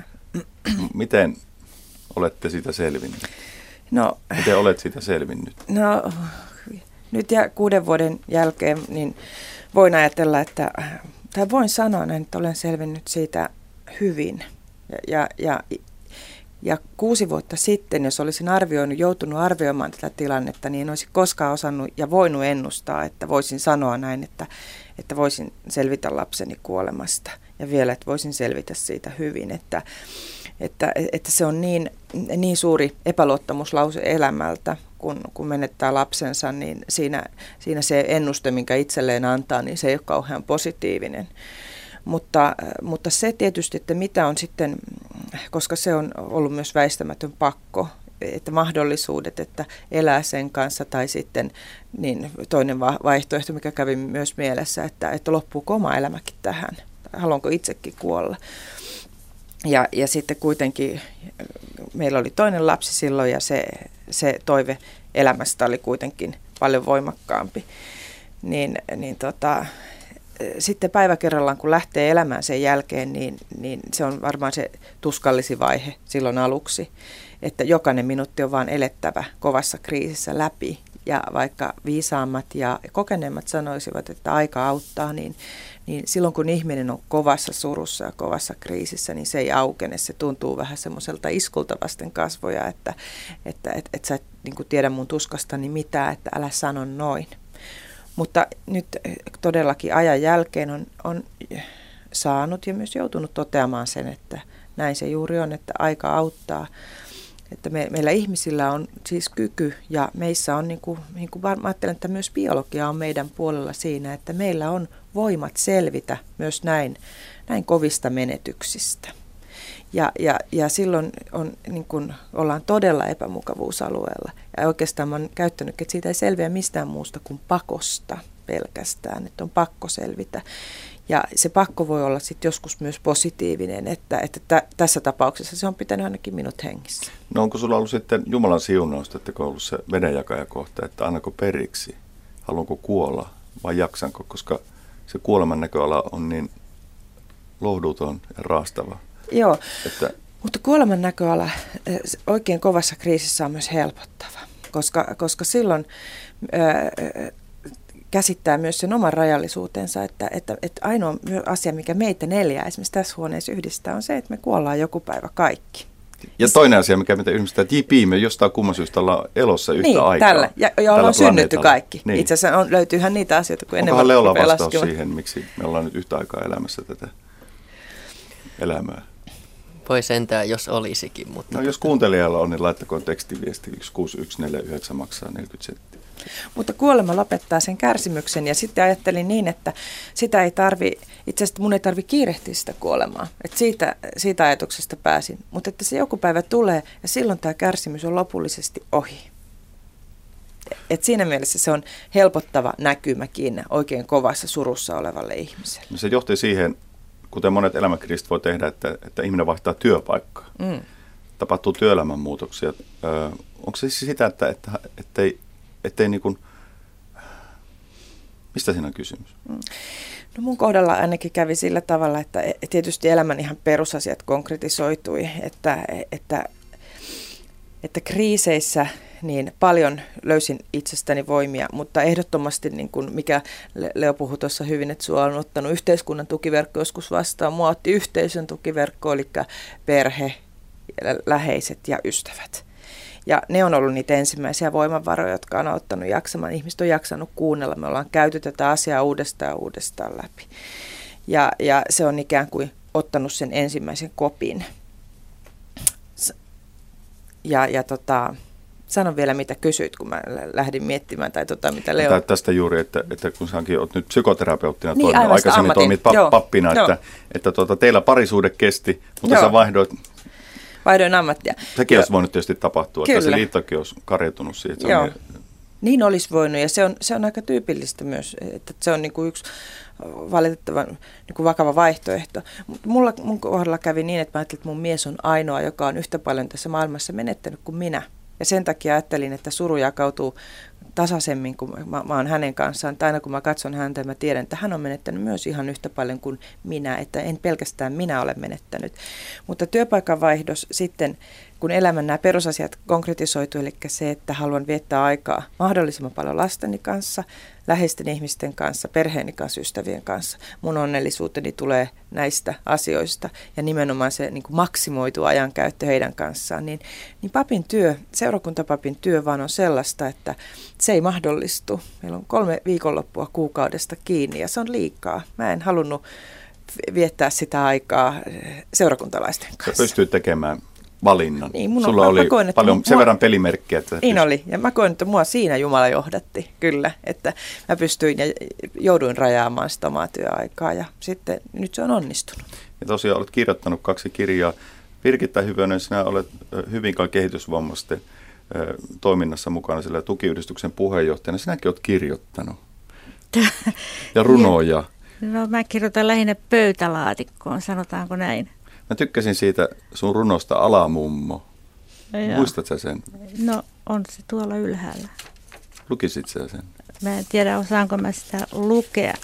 Miten olette siitä selvinnyt? No, Miten olet siitä selvinnyt? No, nyt ja kuuden vuoden jälkeen niin voin ajatella, että, tai voin sanoa näin, että olen selvinnyt siitä hyvin. Ja, ja, ja, ja kuusi vuotta sitten, jos olisin arvioinut, joutunut arvioimaan tätä tilannetta, niin en olisi koskaan osannut ja voinut ennustaa, että voisin sanoa näin, että, että voisin selvitä lapseni kuolemasta. Ja vielä, että voisin selvitä siitä hyvin, että Että, että se on niin, niin suuri epäluottamuslause elämältä, kun, kun menettää lapsensa, niin siinä, siinä se ennuste, minkä itselleen antaa, niin se ei ole kauhean positiivinen. Mutta, mutta se tietysti, että mitä on sitten, koska se on ollut myös väistämätön pakko, että mahdollisuudet, että elää sen kanssa, tai sitten niin toinen vaihtoehto, mikä kävi myös mielessä, että, että loppuuko oma elämäkin tähän, haluanko itsekin kuolla. Ja, ja sitten kuitenkin meillä oli toinen lapsi silloin ja se, se toive elämästä oli kuitenkin paljon voimakkaampi. Niin, niin tota, sitten päivä kerrallaan, kun lähtee elämään sen jälkeen, niin, niin se on varmaan se tuskallisin vaihe silloin aluksi. Että jokainen minuutti on vaan elettävä kovassa kriisissä läpi. ja vaikka viisaammat ja kokeneemmat sanoisivat, että aika auttaa, niin, niin silloin kun ihminen on kovassa surussa ja kovassa kriisissä, niin se ei aukene. Se tuntuu vähän semmoiselta iskulta vasten kasvoja, että, että et, et sä et niin kuin tiedä mun tuskastani mitään, että älä sano noin. Mutta nyt todellakin ajan jälkeen on, on saanut ja myös joutunut toteamaan sen, että näin se juuri on, että aika auttaa. Että me, meillä ihmisillä on siis kyky ja meissä on, niin kuin, niin kuin mä ajattelen, että myös biologia on meidän puolella siinä, että meillä on voimat selvitä myös näin, näin kovista menetyksistä. Ja, ja, ja silloin on, niin kuin, ollaan todella epämukavuusalueella. Ja oikeastaan mä oon käyttänyt, että siitä ei selviä mistään muusta kuin pakosta pelkästään, että on pakko selvitä. Ja se pakko voi olla sitten joskus myös positiivinen, että, että tä, tässä tapauksessa se on pitänyt ainakin minut hengissä. No onko sulla ollut sitten Jumalan siunausta, että on ollut se vedenjakajakohta, että annako periksi, haluanko kuolla vai jaksanko, koska se kuoleman näköala on niin lohduton ja raastava. Joo, että mutta kuoleman näköala oikein kovassa kriisissä on myös helpottava, koska, koska silloin Öö, käsittää myös sen oman rajallisuutensa, että, että, että ainoa asia, mikä meitä neljää esimerkiksi tässä huoneessa yhdistää, on se, että me kuollaan joku päivä kaikki. Ja toinen asia, mikä meitä yhdistää, että jipii, me jostain kumman syystä ollaan elossa yhtä niin, aikaa. Tällä, ja, ja ollaan synnytty kaikki. Niin. Itse asiassa on, löytyyhän niitä asioita, kun ennen Onkohan Leolla vastaus laskemaan siihen, miksi me ollaan nyt yhtä aikaa elämässä tätä elämää? Voi sentään, jos olisikin. Mutta no jos kuuntelijalla on, niin laittakoon tekstiviesti yksi kuusi yksi neljä yhdeksän maksaa neljäkymmentä senttiä. Mutta kuolema lopettaa sen kärsimyksen ja sitten ajattelin niin, että sitä ei tarvi, itse asiassa mun ei tarvi kiirehtiä sitä kuolemaa. Että siitä, siitä ajatuksesta pääsin. Mutta että se joku päivä tulee ja silloin tämä kärsimys on lopullisesti ohi. Et siinä mielessä se on helpottava näkymäkin oikein kovassa surussa olevalle ihmiselle. No se johti siihen, kuten monet elämänkriisit voi tehdä, että, että ihminen vaihtaa työpaikkaa. Mm. Tapahtuu työelämän muutoksia. Ö, onko se siis sitä, että, että ettei, ettei niin kuin, mistä siinä on kysymys? Mm. No mun kohdalla ainakin kävi sillä tavalla, että tietysti elämän ihan perusasiat konkretisoitui, että, että, että kriiseissä niin paljon löysin itsestäni voimia, mutta ehdottomasti, niin kuin mikä Leo puhui tuossa hyvin, että sinua on ottanut yhteiskunnan tukiverkko joskus vastaan. Mua otti yhteisön tukiverkko, eli perhe, läheiset ja ystävät. Ja ne on ollut niitä ensimmäisiä voimavaroja, jotka on auttanut jaksamaan. Ihmiset on jaksanut kuunnella. Me ollaan käyty tätä asiaa uudestaan ja uudestaan läpi. Ja, ja se on ikään kuin ottanut sen ensimmäisen kopin. Ja, ja tota... Sano vielä, mitä kysyit, kun mä lähdin miettimään, tai tota, mitä Leo... Tästä juuri, että, että kun säkin olet nyt psykoterapeuttina niin, toiminut, aikaisemmin toimit pa- pappina, Joo. että, että tuota, teillä parisuhde kesti, mutta Joo. sä vaihdoit... Vaihdoin ammattia. Sekin olisi voinut tietysti tapahtua, Kyllä. että se liittokin olisi kariutunut siitä. Joo. Niin... niin olisi voinut, ja se on, se on aika tyypillistä myös, että se on niin kuin yksi valitettavan niin kuin vakava vaihtoehto. Mutta mulla, mun kohdalla kävi niin, että mä ajattelin, että mun mies on ainoa, joka on yhtä paljon tässä maailmassa menettänyt kuin minä. Ja sen takia ajattelin, että suru jakautuu tasaisemmin, kun mä, mä oon hänen kanssaan. Tai aina kun mä katson häntä, mä tiedän, että hän on menettänyt myös ihan yhtä paljon kuin minä. Että en pelkästään minä ole menettänyt. Mutta työpaikan vaihdos sitten, kun elämän nämä perusasiat konkretisoitu, eli se, että haluan viettää aikaa mahdollisimman paljon lasteni kanssa, läheisten ihmisten kanssa, perheeni kanssa, ystävien kanssa. Mun onnellisuuteni tulee näistä asioista ja nimenomaan se niin kuin maksimoitu ajankäyttö heidän kanssaan. Niin, niin papin työ, seurakuntapapin työ vaan on sellaista, että se ei mahdollistu. Meillä on kolme viikonloppua kuukaudesta kiinni ja se on liikaa. Mä en halunnut viettää sitä aikaa seurakuntalaisten kanssa. Sä pystyy tekemään valinnan. Niin, mun Sulla on, oli koin, paljon mua, sen verran pelimerkkejä. Että niin pyst... oli, ja mä koin, että mua siinä Jumala johdatti, kyllä, että mä pystyin ja jouduin rajaamaan sitä omaa työaikaa, ja sitten nyt se on onnistunut. Ja tosiaan olet kirjoittanut kaksi kirjaa. Birgitta Hyvönen, sinä olet Hyvinkään kehitysvammaisten toiminnassa mukana sillä tukiyhdistyksen puheenjohtajana. Sinäkin olet kirjoittanut. Ja runoja. No mä kirjoitan lähinnä pöytälaatikkoon, sanotaanko näin. Mä tykkäsin siitä sun runosta Alamummo. Joo. Muistat sä sen? No on se tuolla ylhäällä. Lukisit sä sen? Mä en tiedä, osaanko mä sitä lukea.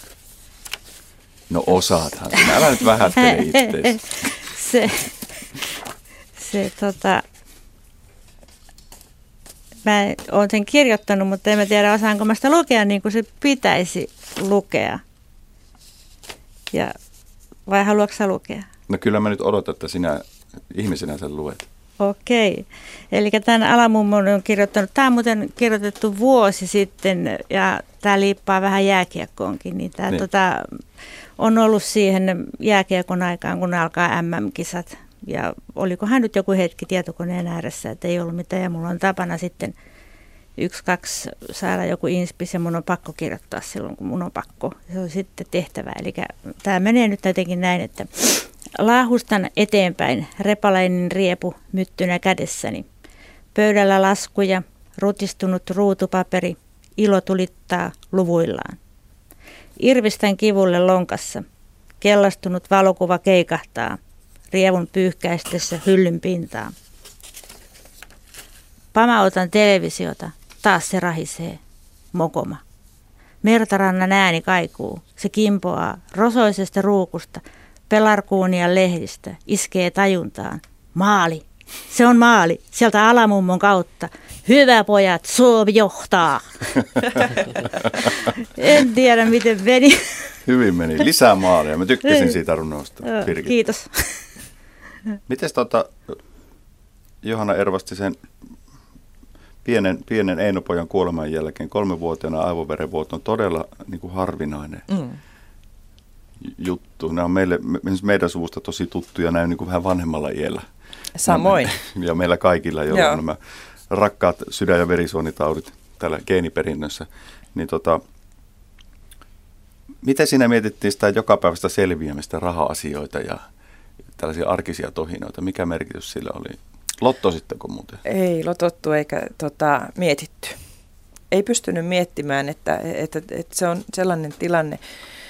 No osaathan. Älä nyt vähättele itseäsi. se, se tota... mä oon sen kirjoittanut, mutta en mä tiedä, osaanko mä sitä lukea niin kuin se pitäisi lukea. Ja, vai haluatko sä lukea? No kyllä mä nyt odotan, että sinä ihmisenä sen luet. Okei. Eli tämän Alamummon on kirjoittanut, tämä on muuten kirjoitettu vuosi sitten ja tämä liippaa vähän jääkiekkoonkin. Niin tämä niin. Tota, on ollut siihen jääkiekon aikaan, kun alkaa äm äm-kisat. Ja olikohan nyt joku hetki tietokoneen ääressä, että ei ollut mitään. Ja mulla on tapana sitten yksi, kaksi saada joku inspis ja mun on pakko kirjoittaa silloin, kun mun on pakko. Se on sitten tehtävä. Eli tämä menee nyt jotenkin näin, että laahustan eteenpäin repalainen riepu myttynä kädessäni. Pöydällä laskuja, rutistunut ruutupaperi, ilo tulittaa luvuillaan. Irvistän kivulle lonkassa. Kellastunut valokuva keikahtaa. Rievun pyyhkäistessä hyllyn pintaa. Pamautan televisiota. Taas se rahisee. Mokoma. Mertarannan ääni kaikuu. Se kimpoaa rosoisesta ruukusta. Pelarkuunian lehdistä. Iskee tajuntaan. Maali. Se on maali. Sieltä Alamummon kautta. Hyvä pojat, Suomi johtaa. En tiedä miten meni. Hyvin meni. Lisää maaleja. Mä tykkäsin siitä runosta. Kiitos. Miten tota, Johanna Ervasti sen pienen, pienen Eino-pojan kuoleman jälkeen kolmevuotiaana aivoverenvuoto on todella niin kuin harvinainen mm. juttu. Nämä on meille, meidän suvusta tosi tuttuja, näin niin kuin vähän vanhemmalla iällä. Samoin. Ja meillä kaikilla, joilla on nämä rakkaat sydän- ja verisuonitaudit täällä geeniperinnössä. Niin tota, miten siinä mietittiin sitä jokapäiväistä selviämistä, raha-asioita ja tällaisia arkisia tohinoita? Mikä merkitys sillä oli? Lottositteko muuten? Ei lotottu eikä tota, mietitty. Ei pystynyt miettimään, että, että, että se on sellainen tilanne,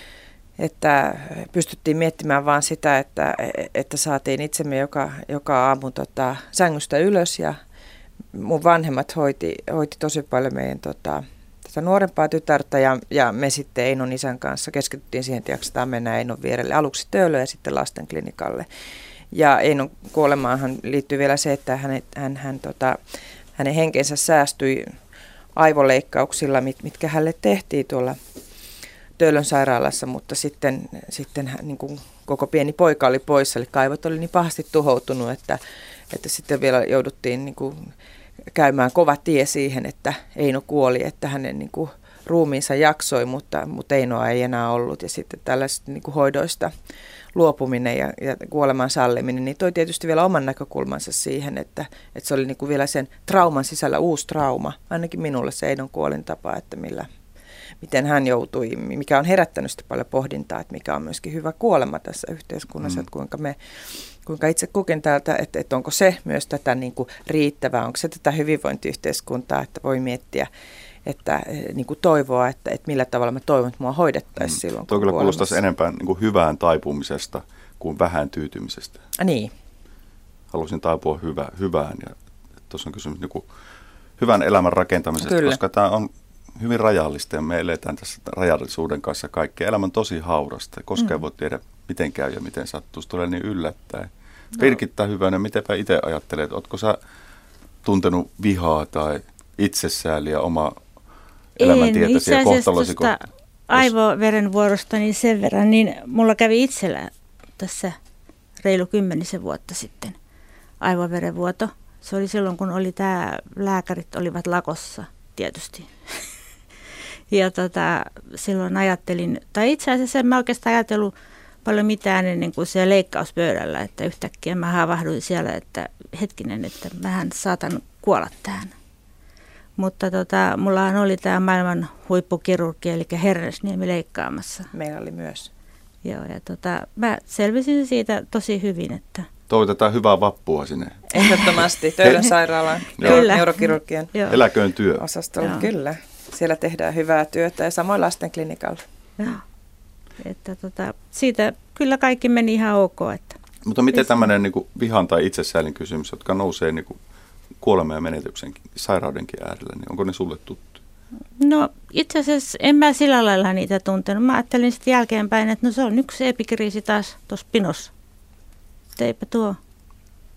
että pystyttiin miettimään vaan sitä, että, että saatiin itsemme joka, joka aamu tota, sängystä ylös ja mun vanhemmat hoiti, hoiti tosi paljon meidän tota, tota nuorempaa tytärtä ja, ja me sitten Einon isän kanssa keskityttiin siihen, että jaksetaan mennä Einon vierelle aluksi Töölöön ja sitten lastenklinikalle. Ja Einon kuolemaanhan liittyy vielä se, että hän, hän, hän, tota, hänen henkensä säästyi aivoleikkauksilla, mit, mitkä hänelle tehtiin tuolla Töölön sairaalassa, mutta sitten, sitten niin kuin koko pieni poika oli poissa, eli kaivot oli niin pahasti tuhoutunut, että, että sitten vielä jouduttiin niin kuin käymään kova tie siihen, että Eino kuoli, että hänen niin kuin ruumiinsa jaksoi, mutta, mutta Einoa ei enää ollut. Ja sitten tällaisista niin kuin hoidoista luopuminen ja, ja kuoleman salliminen, niin toi tietysti vielä oman näkökulmansa siihen, että, että se oli niin kuin vielä sen trauman sisällä uusi trauma, ainakin minulle se Einon kuolintapa, että millä, miten hän joutui, mikä on herättänyt sitä paljon pohdintaa, että mikä on myöskin hyvä kuolema tässä yhteiskunnassa, mm. että kuinka me kuinka itse koken täältä, että, että onko se myös tätä niin kuin riittävää, onko se tätä hyvinvointiyhteiskuntaa, että voi miettiä, että niin kuin toivoa, että, että millä tavalla mä toivon, että mua hoidettaisiin mm. silloin, kun Tuo kyllä kuulostaisi enempää niin kuin hyvään taipumisesta kuin vähän tyytymisestä. A, niin. Halusin taipua hyvä, hyvään ja tuossa on kysymys niin kuin hyvän elämän rakentamisesta, kyllä. Koska tämä on hyvin rajallista ja me eletään tässä rajallisuuden kanssa kaikkea. Elämä on tosi haurasta, koska ei mm. voi tiedä, miten käy ja miten sattuu. Se tulee niin yllättäen. No. Pirkittää hyvänä, mitenpä itse ajattelet? Ootko sä tuntenut vihaa tai itsesääliä oma elämäntietäsi ja kohtalosi? En, itse asiassa aivoverenvuorosta niin sen verran, niin mulla kävi itsellä tässä reilu kymmenisen vuotta sitten aivoverenvuoto. Se oli silloin, kun oli tämä, lääkärit olivat lakossa tietysti. Ja tota, silloin ajattelin, tai itse asiassa en mä oikeastaan ajatellut paljon mitään ennen kuin se leikkauspöydällä, että yhtäkkiä mä havahduin siellä, että hetkinen, että mähän saatan kuolla tähän. Mutta tota, mullahan oli tämä maailman huippukirurgi, eli Hernesniemi leikkaamassa. Meillä oli myös. Joo, ja tota, mä selvisin siitä tosi hyvin, että toivotetaan hyvää vappua sinne. Ehdottomasti. Töölön sairaalan neurokirurgian eläköön työ. Osastolla. Kyllä. Siellä tehdään hyvää työtä ja samoin lastenklinikalla. Joo. Että tota, siitä kyllä kaikki meni ihan ok. Että mutta miten tämmöinen niin kuin vihan tai itsesäälin kysymys, jotka nousee niin kuin kuoleman ja menetyksen sairaudenkin äärellä, niin onko ne sulle tuttu? No itse asiassa en mä sillä lailla niitä tuntenut. Mä ajattelin sitten jälkeenpäin, että no se on yksi epikriisi taas tuossa pinossa. Eipä tuo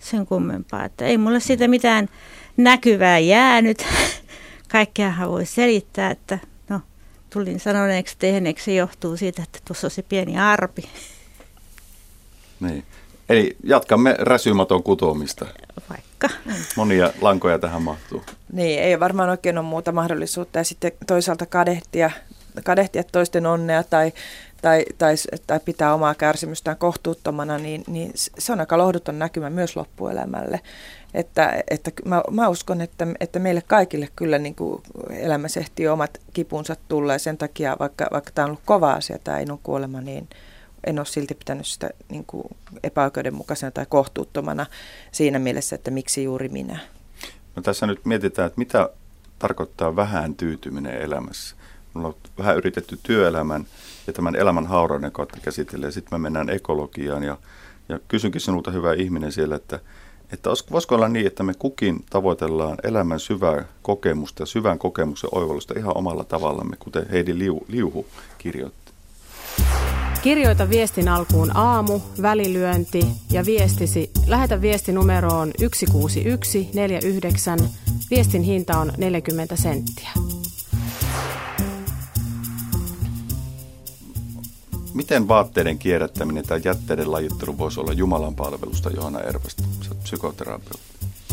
sen kummempaa. Että ei mulle siitä mitään näkyvää jäänyt. Kaikkeahan voi selittää, että no, tulin sanoneeksi tehneeksi, se johtuu siitä, että tuossa on se pieni arpi. Niin. Eli jatkamme räsymaton kutoamista. Vaikka. Monia lankoja tähän mahtuu. Niin, ei varmaan oikein ole muuta mahdollisuutta. Ja sitten toisaalta kadehtia, kadehtia toisten onnea tai, tai, tai, tai pitää omaa kärsimystään kohtuuttomana, niin, niin se on aika lohduton näkymä myös loppuelämälle. Että, että mä, mä uskon, että, että meille kaikille kyllä niin kuin elämässä ehtii omat kipunsa tulla. Ja sen takia, vaikka, vaikka tämä on ollut kova asia, tämä Einon kuolema, niin en ole silti pitänyt sitä niin kuin epäoikeudenmukaisena tai kohtuuttomana siinä mielessä, että miksi juuri minä. No tässä nyt mietitään, että mitä tarkoittaa vähän tyytyminen elämässä. Mulla on vähän yritetty työelämän ja tämän elämän haurauden kautta käsitellä, ja sitten me mennään ekologiaan. Ja, ja kysynkin sinulta, hyvä ihminen siellä, että, että voisiko olla niin, että me kukin tavoitellaan elämän syvää kokemusta ja syvän kokemuksen oivallusta ihan omalla tavallamme, kuten Heidi Liu, Liuhu kirjoitti. Kirjoita viestin alkuun aamu, välilyönti ja viestisi. Lähetä viesti numeroon yksi kuusi yksi neljä yhdeksän. Viestin hinta on neljäkymmentä senttiä. Miten vaatteiden kierrättäminen tai jätteiden lajittelu voisi olla Jumalan palvelusta, Johanna Ervasti, sä oot psykoterapeutti?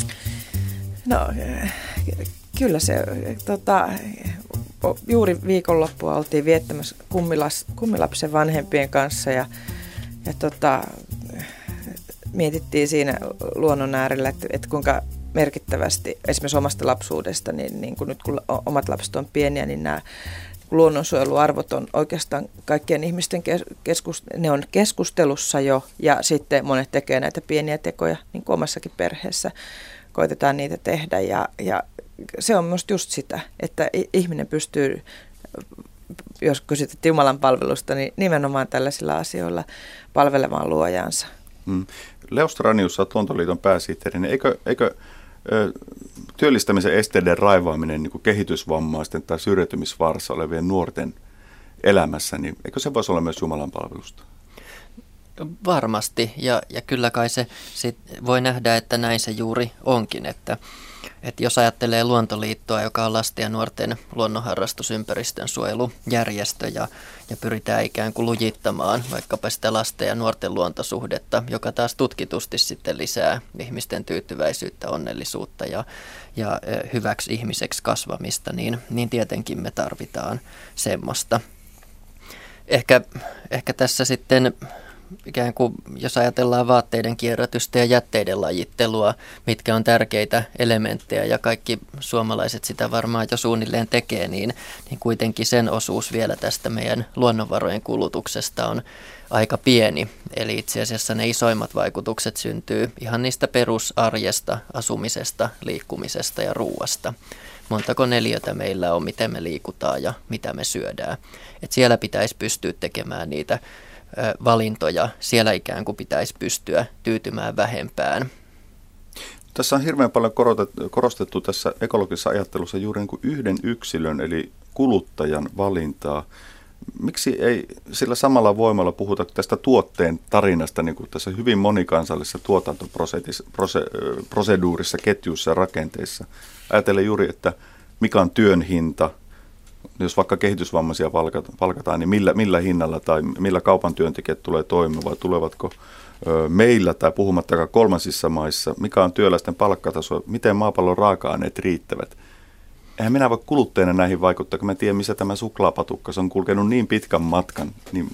No kyllä se, tota, juuri viikonloppua oltiin viettämässä kummilas, kummilapsen vanhempien kanssa ja, ja tota, mietittiin siinä luonnon äärellä, että, että kuinka merkittävästi esimerkiksi omasta lapsuudesta, niin, niin kun nyt kun omat lapset on pieniä, niin nämä luonnonsuojeluarvot on oikeastaan kaikkien ihmisten keskus, ne on keskustelussa jo ja sitten monet tekee näitä pieniä tekoja niin kuin omassakin perheessä. Koitetaan niitä tehdä ja, ja se on minusta just sitä, että ihminen pystyy, jos kysyttiin Jumalan palvelusta, niin nimenomaan tällaisilla asioilla palvelemaan luojaansa. Hmm. Leo Stranius, olet Luontoliiton pääsihteeri, niin eikö, eikö ö, työllistämisen esteiden raivaaminen niin kuin kehitysvammaisten tai syrjäytymisvaarassa olevien nuorten elämässä, niin eikö se voisi olla myös Jumalan palvelusta? Varmasti, ja, ja kyllä kai se sit voi nähdä, että näin se juuri onkin, että, että jos ajattelee Luontoliittoa, joka on lasten ja nuorten luonnonharrastusympäristön suojelujärjestö, ja, ja pyritään ikään kuin lujittamaan vaikkapa sitä lasten ja nuorten luontosuhdetta, joka taas tutkitusti sitten lisää ihmisten tyytyväisyyttä, onnellisuutta ja, ja hyväksi ihmiseksi kasvamista, niin, niin tietenkin me tarvitaan semmoista. Ehkä, ehkä tässä sitten ikään kuin, jos ajatellaan vaatteiden kierrätystä ja jätteiden lajittelua, mitkä on tärkeitä elementtejä ja kaikki suomalaiset sitä varmaan jo suunnilleen tekee, niin, niin kuitenkin sen osuus vielä tästä meidän luonnonvarojen kulutuksesta on aika pieni. Eli itse asiassa ne isoimmat vaikutukset syntyy ihan niistä perusarjesta, asumisesta, liikkumisesta ja ruuasta. Montako neliötä meillä on, miten me liikutaan ja mitä me syödään. Et siellä pitäisi pystyä tekemään niitä valintoja, siellä ikään kuin pitäisi pystyä tyytymään vähempään. Tässä on hirveän paljon korostettu tässä ekologisessa ajattelussa juuri niin kuin yhden yksilön eli kuluttajan valintaa. Miksi ei sillä samalla voimalla puhuta tästä tuotteen tarinasta niin kuin tässä hyvin monikansallisessa tuotantoproseduurissa, ketjuissa ja rakenteissa? Ajatellen juuri, että mikä on työn hinta. Jos vaikka kehitysvammaisia palkataan, niin millä, millä hinnalla tai millä kaupan työntekijät tulee toimimaan, vai tulevatko ö, meillä tai puhumattakaan kolmansissa maissa, mikä on työläisten palkkataso, miten maapallon raaka-aineet riittävät. Eihän minä voi kuluttajana näihin vaikuttaa, kun mä tiedän, missä tämä suklaapatukka, se on kulkenut niin pitkän matkan. Niin.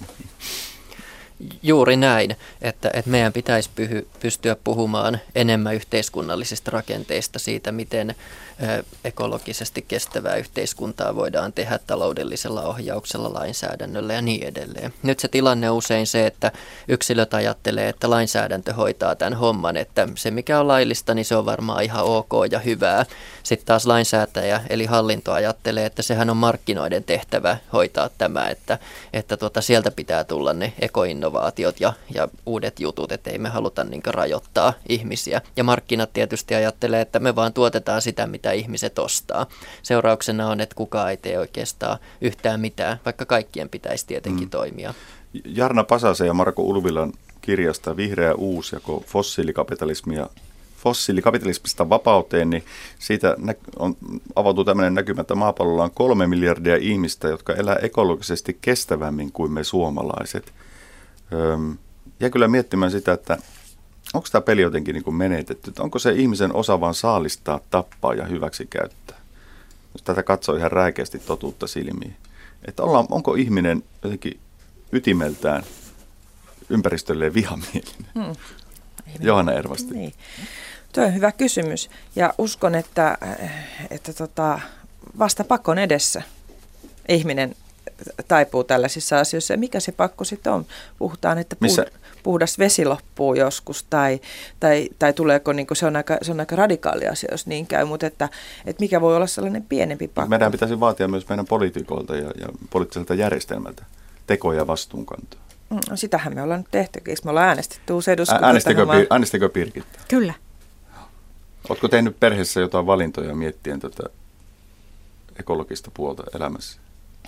Juuri näin, että, että meidän pitäisi pyhy, pystyä puhumaan enemmän yhteiskunnallisista rakenteista siitä, miten ö, ekologisesti kestävää yhteiskuntaa voidaan tehdä taloudellisella ohjauksella, lainsäädännöllä ja niin edelleen. Nyt se tilanne on usein se, että yksilöt ajattelee, että lainsäädäntö hoitaa tämän homman, että se mikä on laillista, niin se on varmaan ihan ok ja hyvää. Sitten taas lainsäätäjä eli hallinto ajattelee, että sehän on markkinoiden tehtävä hoitaa tämä, että, että tuota, sieltä pitää tulla ne ekoinnovaatiot. innovaatiot ja, ja uudet jutut, että ei me haluta niin kuin rajoittaa ihmisiä. Ja markkinat tietysti ajattelee, että me vaan tuotetaan sitä, mitä ihmiset ostaa. Seurauksena on, että kukaan ei tee oikeastaan yhtään mitään, vaikka kaikkien pitäisi tietenkin mm. toimia. Jarna Pasasen ja Marko Ulvilan kirjasta Vihreä uusjako, fossiilikapitalismi ja fossiilikapitalismista vapauteen, niin siitä on, avautuu tämmöinen näkymä, että maapallolla on kolme miljardia ihmistä, jotka elää ekologisesti kestävämmin kuin me suomalaiset. Öm, ja kyllä miettimään sitä, että onko tämä peli jotenkin niin kuin menetetty, että onko se ihmisen osa vaan saalistaa, tappaa ja hyväksi käyttää. Jos tätä katsoo ihan räikeästi totuutta silmiin. Että ollaan, onko ihminen jotenkin ytimeltään ympäristölleen vihamielinen? Hmm. Johanna Ervasti. Niin. Tuo on hyvä kysymys ja uskon, että, että tota, vasta pakon edessä ihminen taipuu tällaisissa asioissa. Ja mikä se pakko sitten on? Puhutaan, että puh- puhdas vesi loppuu joskus tai, tai, tai tuleeko, niin kuin se, on aika, se on aika radikaali asia, jos niin käy, mutta että, että mikä voi olla sellainen pienempi pakko. Meidän pitäisi vaatia myös meidän poliitikoilta ja, ja poliittiselta järjestelmältä tekoja ja vastuunkantoa. No, sitähän me ollaan nyt tehty. Eikö me ollaan äänestetty uusi eduskunta? Äänestikö, pir- äänestikö Birgitta? Kyllä. Oletko tehnyt perheessä jotain valintoja miettien tätä ekologista puolta elämässä?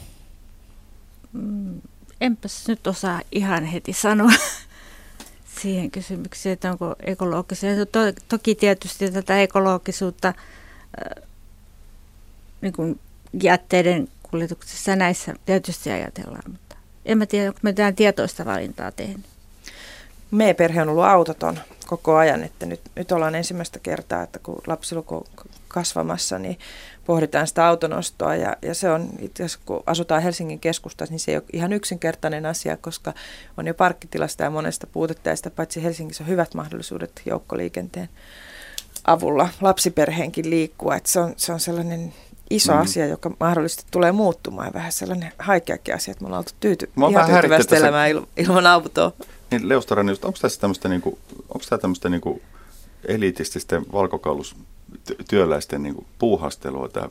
Mm, enpäs nyt osaa ihan heti sanoa siihen kysymykseen, että onko ekologisia. To, toki tietysti tätä ekologisuutta äh, niin kuin jätteiden kuljetuksessa näissä tietysti ajatellaan, mutta en mä tiedä, onko me mitään tietoista valintaa tehnyt. Meidän perhe on ollut autoton koko ajan, että nyt, nyt ollaan ensimmäistä kertaa, että kun lapsiluku on kasvamassa, niin pohditaan sitä autonostoa ja, ja se on itse asiassa, kun asutaan Helsingin keskustassa, niin se ei ole ihan yksinkertainen asia, koska on jo parkkitilasta ja monesta puutetta ja sitä paitsi Helsingissä on hyvät mahdollisuudet joukkoliikenteen avulla lapsiperheenkin liikkua, että se on, se on sellainen iso mm. asia, joka mahdollisesti tulee muuttumaan ja vähän sellainen haikeakin asia, että me ollaan oltu tyyty, ihan tyytyväistä elämää il, ilman autoa. Niin Leustarani, onko tässä tämmöistä, niinku, onko tämä tämmöistä niinku elitististen valkokaulustyöläisten niinku puuhastelua, tämä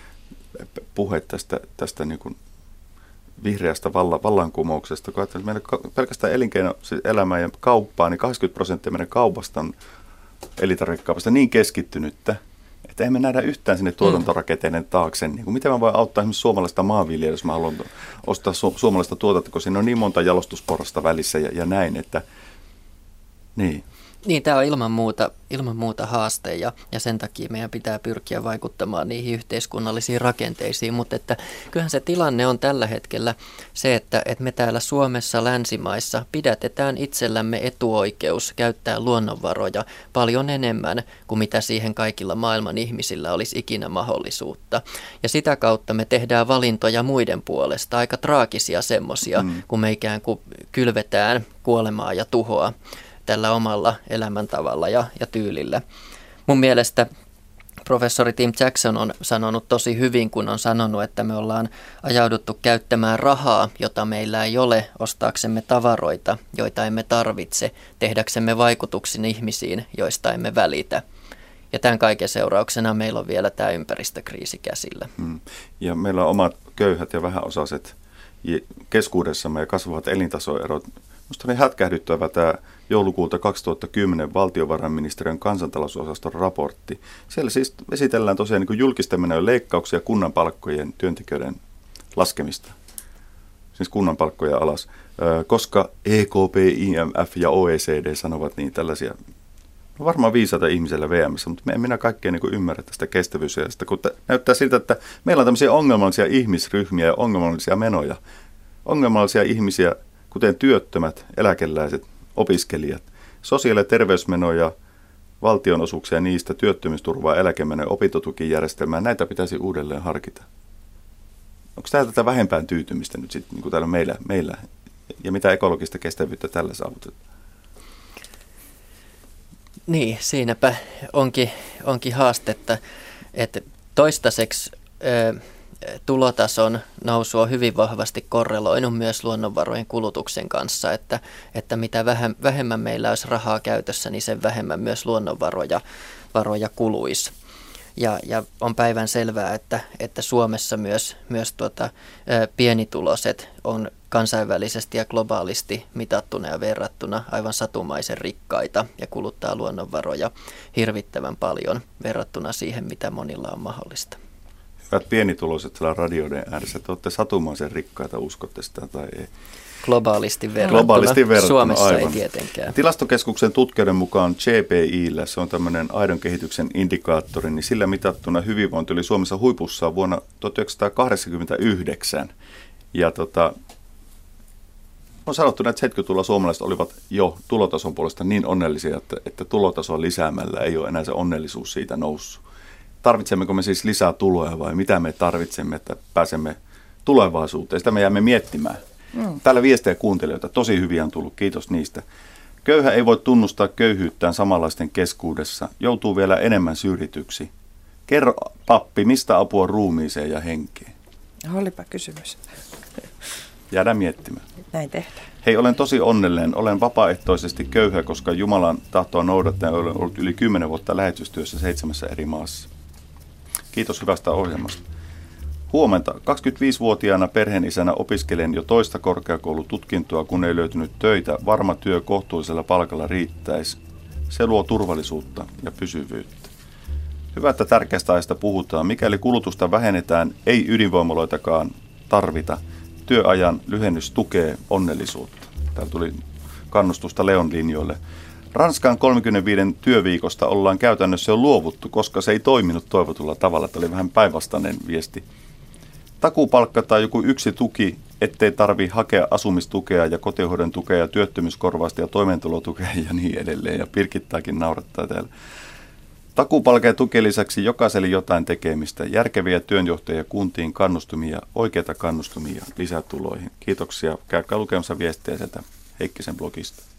puhe tästä, tästä niinku vihreästä valla, vallankumouksesta, kun ajattelee, että meidän pelkästään elinkeinoelämää ja kauppaa, niin kaksikymmentä prosenttia meidän kaupasta on elintarvikekaupasta niin keskittynyttä, että emme nähdä yhtään sinne tuotantorakenteiden taakse. Niin kuin miten mä voin auttaa esimerkiksi suomalaista maanviljelijää, jos mä haluan ostaa su- suomalaista tuotantoa, kun siinä on niin monta jalostusporrasta välissä ja, ja näin, että niin. Niin, tämä on ilman muuta, ilman muuta haaste ja, ja sen takia meidän pitää pyrkiä vaikuttamaan niihin yhteiskunnallisiin rakenteisiin, mutta että kyllähän se tilanne on tällä hetkellä se, että, että me täällä Suomessa, länsimaissa pidätetään itsellämme etuoikeus käyttää luonnonvaroja paljon enemmän kuin mitä siihen kaikilla maailman ihmisillä olisi ikinä mahdollisuutta. Ja sitä kautta me tehdään valintoja muiden puolesta, aika traagisia semmoisia, mm. kun me ikään kuin kylvetään kuolemaa ja tuhoa tällä omalla elämäntavalla ja, ja tyylillä. Mun mielestä professori Tim Jackson on sanonut tosi hyvin, kun on sanonut, että me ollaan ajauduttu käyttämään rahaa, jota meillä ei ole, ostaaksemme tavaroita, joita emme tarvitse, tehdäksemme vaikutuksen ihmisiin, joista emme välitä. Ja tämän kaiken seurauksena meillä on vielä tämä ympäristökriisi käsillä. Hmm. Ja meillä on omat köyhät ja vähäosaiset keskuudessamme ja kasvavat elintasoerot. Minusta oli hätkähdyttävä tämä joulukuulta kaksituhattakymmenen valtiovarainministeriön kansantalousosaston raportti. Siellä siis esitellään tosiaan niin kuin julkisten menojen leikkauksia kunnan palkkojen työntekijöiden laskemista. Siis kunnan palkkoja alas. Koska E K P, I M F ja O E C D sanovat niin tällaisia, no varmaan viisaita ihmisellä V M:ssä, mutta me en minä kaikkea niin kuin ymmärrä tästä kestävyysjärjestä, kun näyttää siltä, että meillä on tämmöisiä ongelmallisia ihmisryhmiä ja ongelmallisia menoja. Ongelmallisia ihmisiä, kuten työttömät, eläkeläiset, opiskelijat, sosiaali- ja terveysmenoja, valtionosuuksia niistä, työttömyysturvaa, eläkemenoja, opintotukijärjestelmää, näitä pitäisi uudelleen harkita. Onko täällä tätä vähempään tyytymistä nyt sitten, niin kuin täällä meillä, meillä, ja mitä ekologista kestävyyttä tällä saavutetaan? Niin, siinäpä onkin, onkin haastetta, että toistaiseksi ö, tulotason nousu on hyvin vahvasti korreloinut myös luonnonvarojen kulutuksen kanssa, että, että mitä vähemmän meillä olisi rahaa käytössä, niin sen vähemmän myös luonnonvaroja varoja kuluisi. Ja, ja on päivän selvää, että, että Suomessa myös, myös tuota, ä, pienituloiset on kansainvälisesti ja globaalisti mitattuna ja verrattuna aivan satumaisen rikkaita ja kuluttaa luonnonvaroja hirvittävän paljon verrattuna siihen, mitä monilla on mahdollista. Hyvät pienituloiset siellä radioiden ääressä, te olette satumaisen rikkaita, uskotte sitä tai ei? Globaalisti verrattuna. Globaalisti verrattuna, Suomessa aivan. ei tietenkään. Tilastokeskuksen tutkijoiden mukaan G P I:llä, se on tämmöinen aidon kehityksen indikaattori, niin sillä mitattuna hyvinvointi oli Suomessa huipussaan vuonna tuhatyhdeksänsataakahdeksankymmentäyhdeksän. Ja tota, on sanottu, että seitsemänkymmentäluvulla suomalaiset olivat jo tulotason puolesta niin onnellisia, että, että tulotasoa lisäämällä ei ole enää se onnellisuus siitä noussut. Tarvitsemmeko me siis lisää tuloja vai mitä me tarvitsemme, että pääsemme tulevaisuuteen? Sitä me jäämme miettimään. Mm. Täällä viestejä kuuntelijoita, tosi hyviä on tullut, kiitos niistä. Köyhä ei voi tunnustaa köyhyyttään samanlaisten keskuudessa, joutuu vielä enemmän syrjityksi. Kerro, pappi, mistä apua ruumiiseen ja henkeen? Olipa kysymys. Jäädään miettimään. Näin tehdään. Hei, olen tosi onnellinen. Olen vapaaehtoisesti köyhä, koska Jumalan tahtoa noudattaen olen ollut yli kymmenen vuotta lähetystyössä seitsemässä eri maassa. Kiitos hyvästä ohjelmasta. Huomenta. kaksikymmentäviisivuotiaana perheenisänä opiskelen jo toista korkeakoulututkintoa, kun ei löytynyt töitä. Varma työ kohtuullisella palkalla riittäisi. Se luo turvallisuutta ja pysyvyyttä. Hyvä, että tärkeästä aiheesta puhutaan. Mikäli kulutusta vähennetään, ei ydinvoimaloitakaan tarvita. Työajan lyhennys tukee onnellisuutta. Täällä tuli kannustusta Leon linjoille. Ranskan kolmekymmentäviisi työviikosta ollaan käytännössä jo luovuttu, koska se ei toiminut toivotulla tavalla. Tämä oli vähän päinvastainen viesti. Takuupalkka tai joku yksi tuki, ettei tarvitse hakea asumistukea ja kotihoidon tukea ja työttömyyskorvausta ja toimeentulotukea ja niin edelleen. Ja Pirkittaakin naurattaa täällä. Takuupalkan ja tukien lisäksi jokaiselle jotain tekemistä, järkeviä työnjohtajia kuntiin, kannustumia, oikeita kannustumia lisätuloihin. Kiitoksia. Käykää lukemassa viestejä sieltä Heikkisen blogista.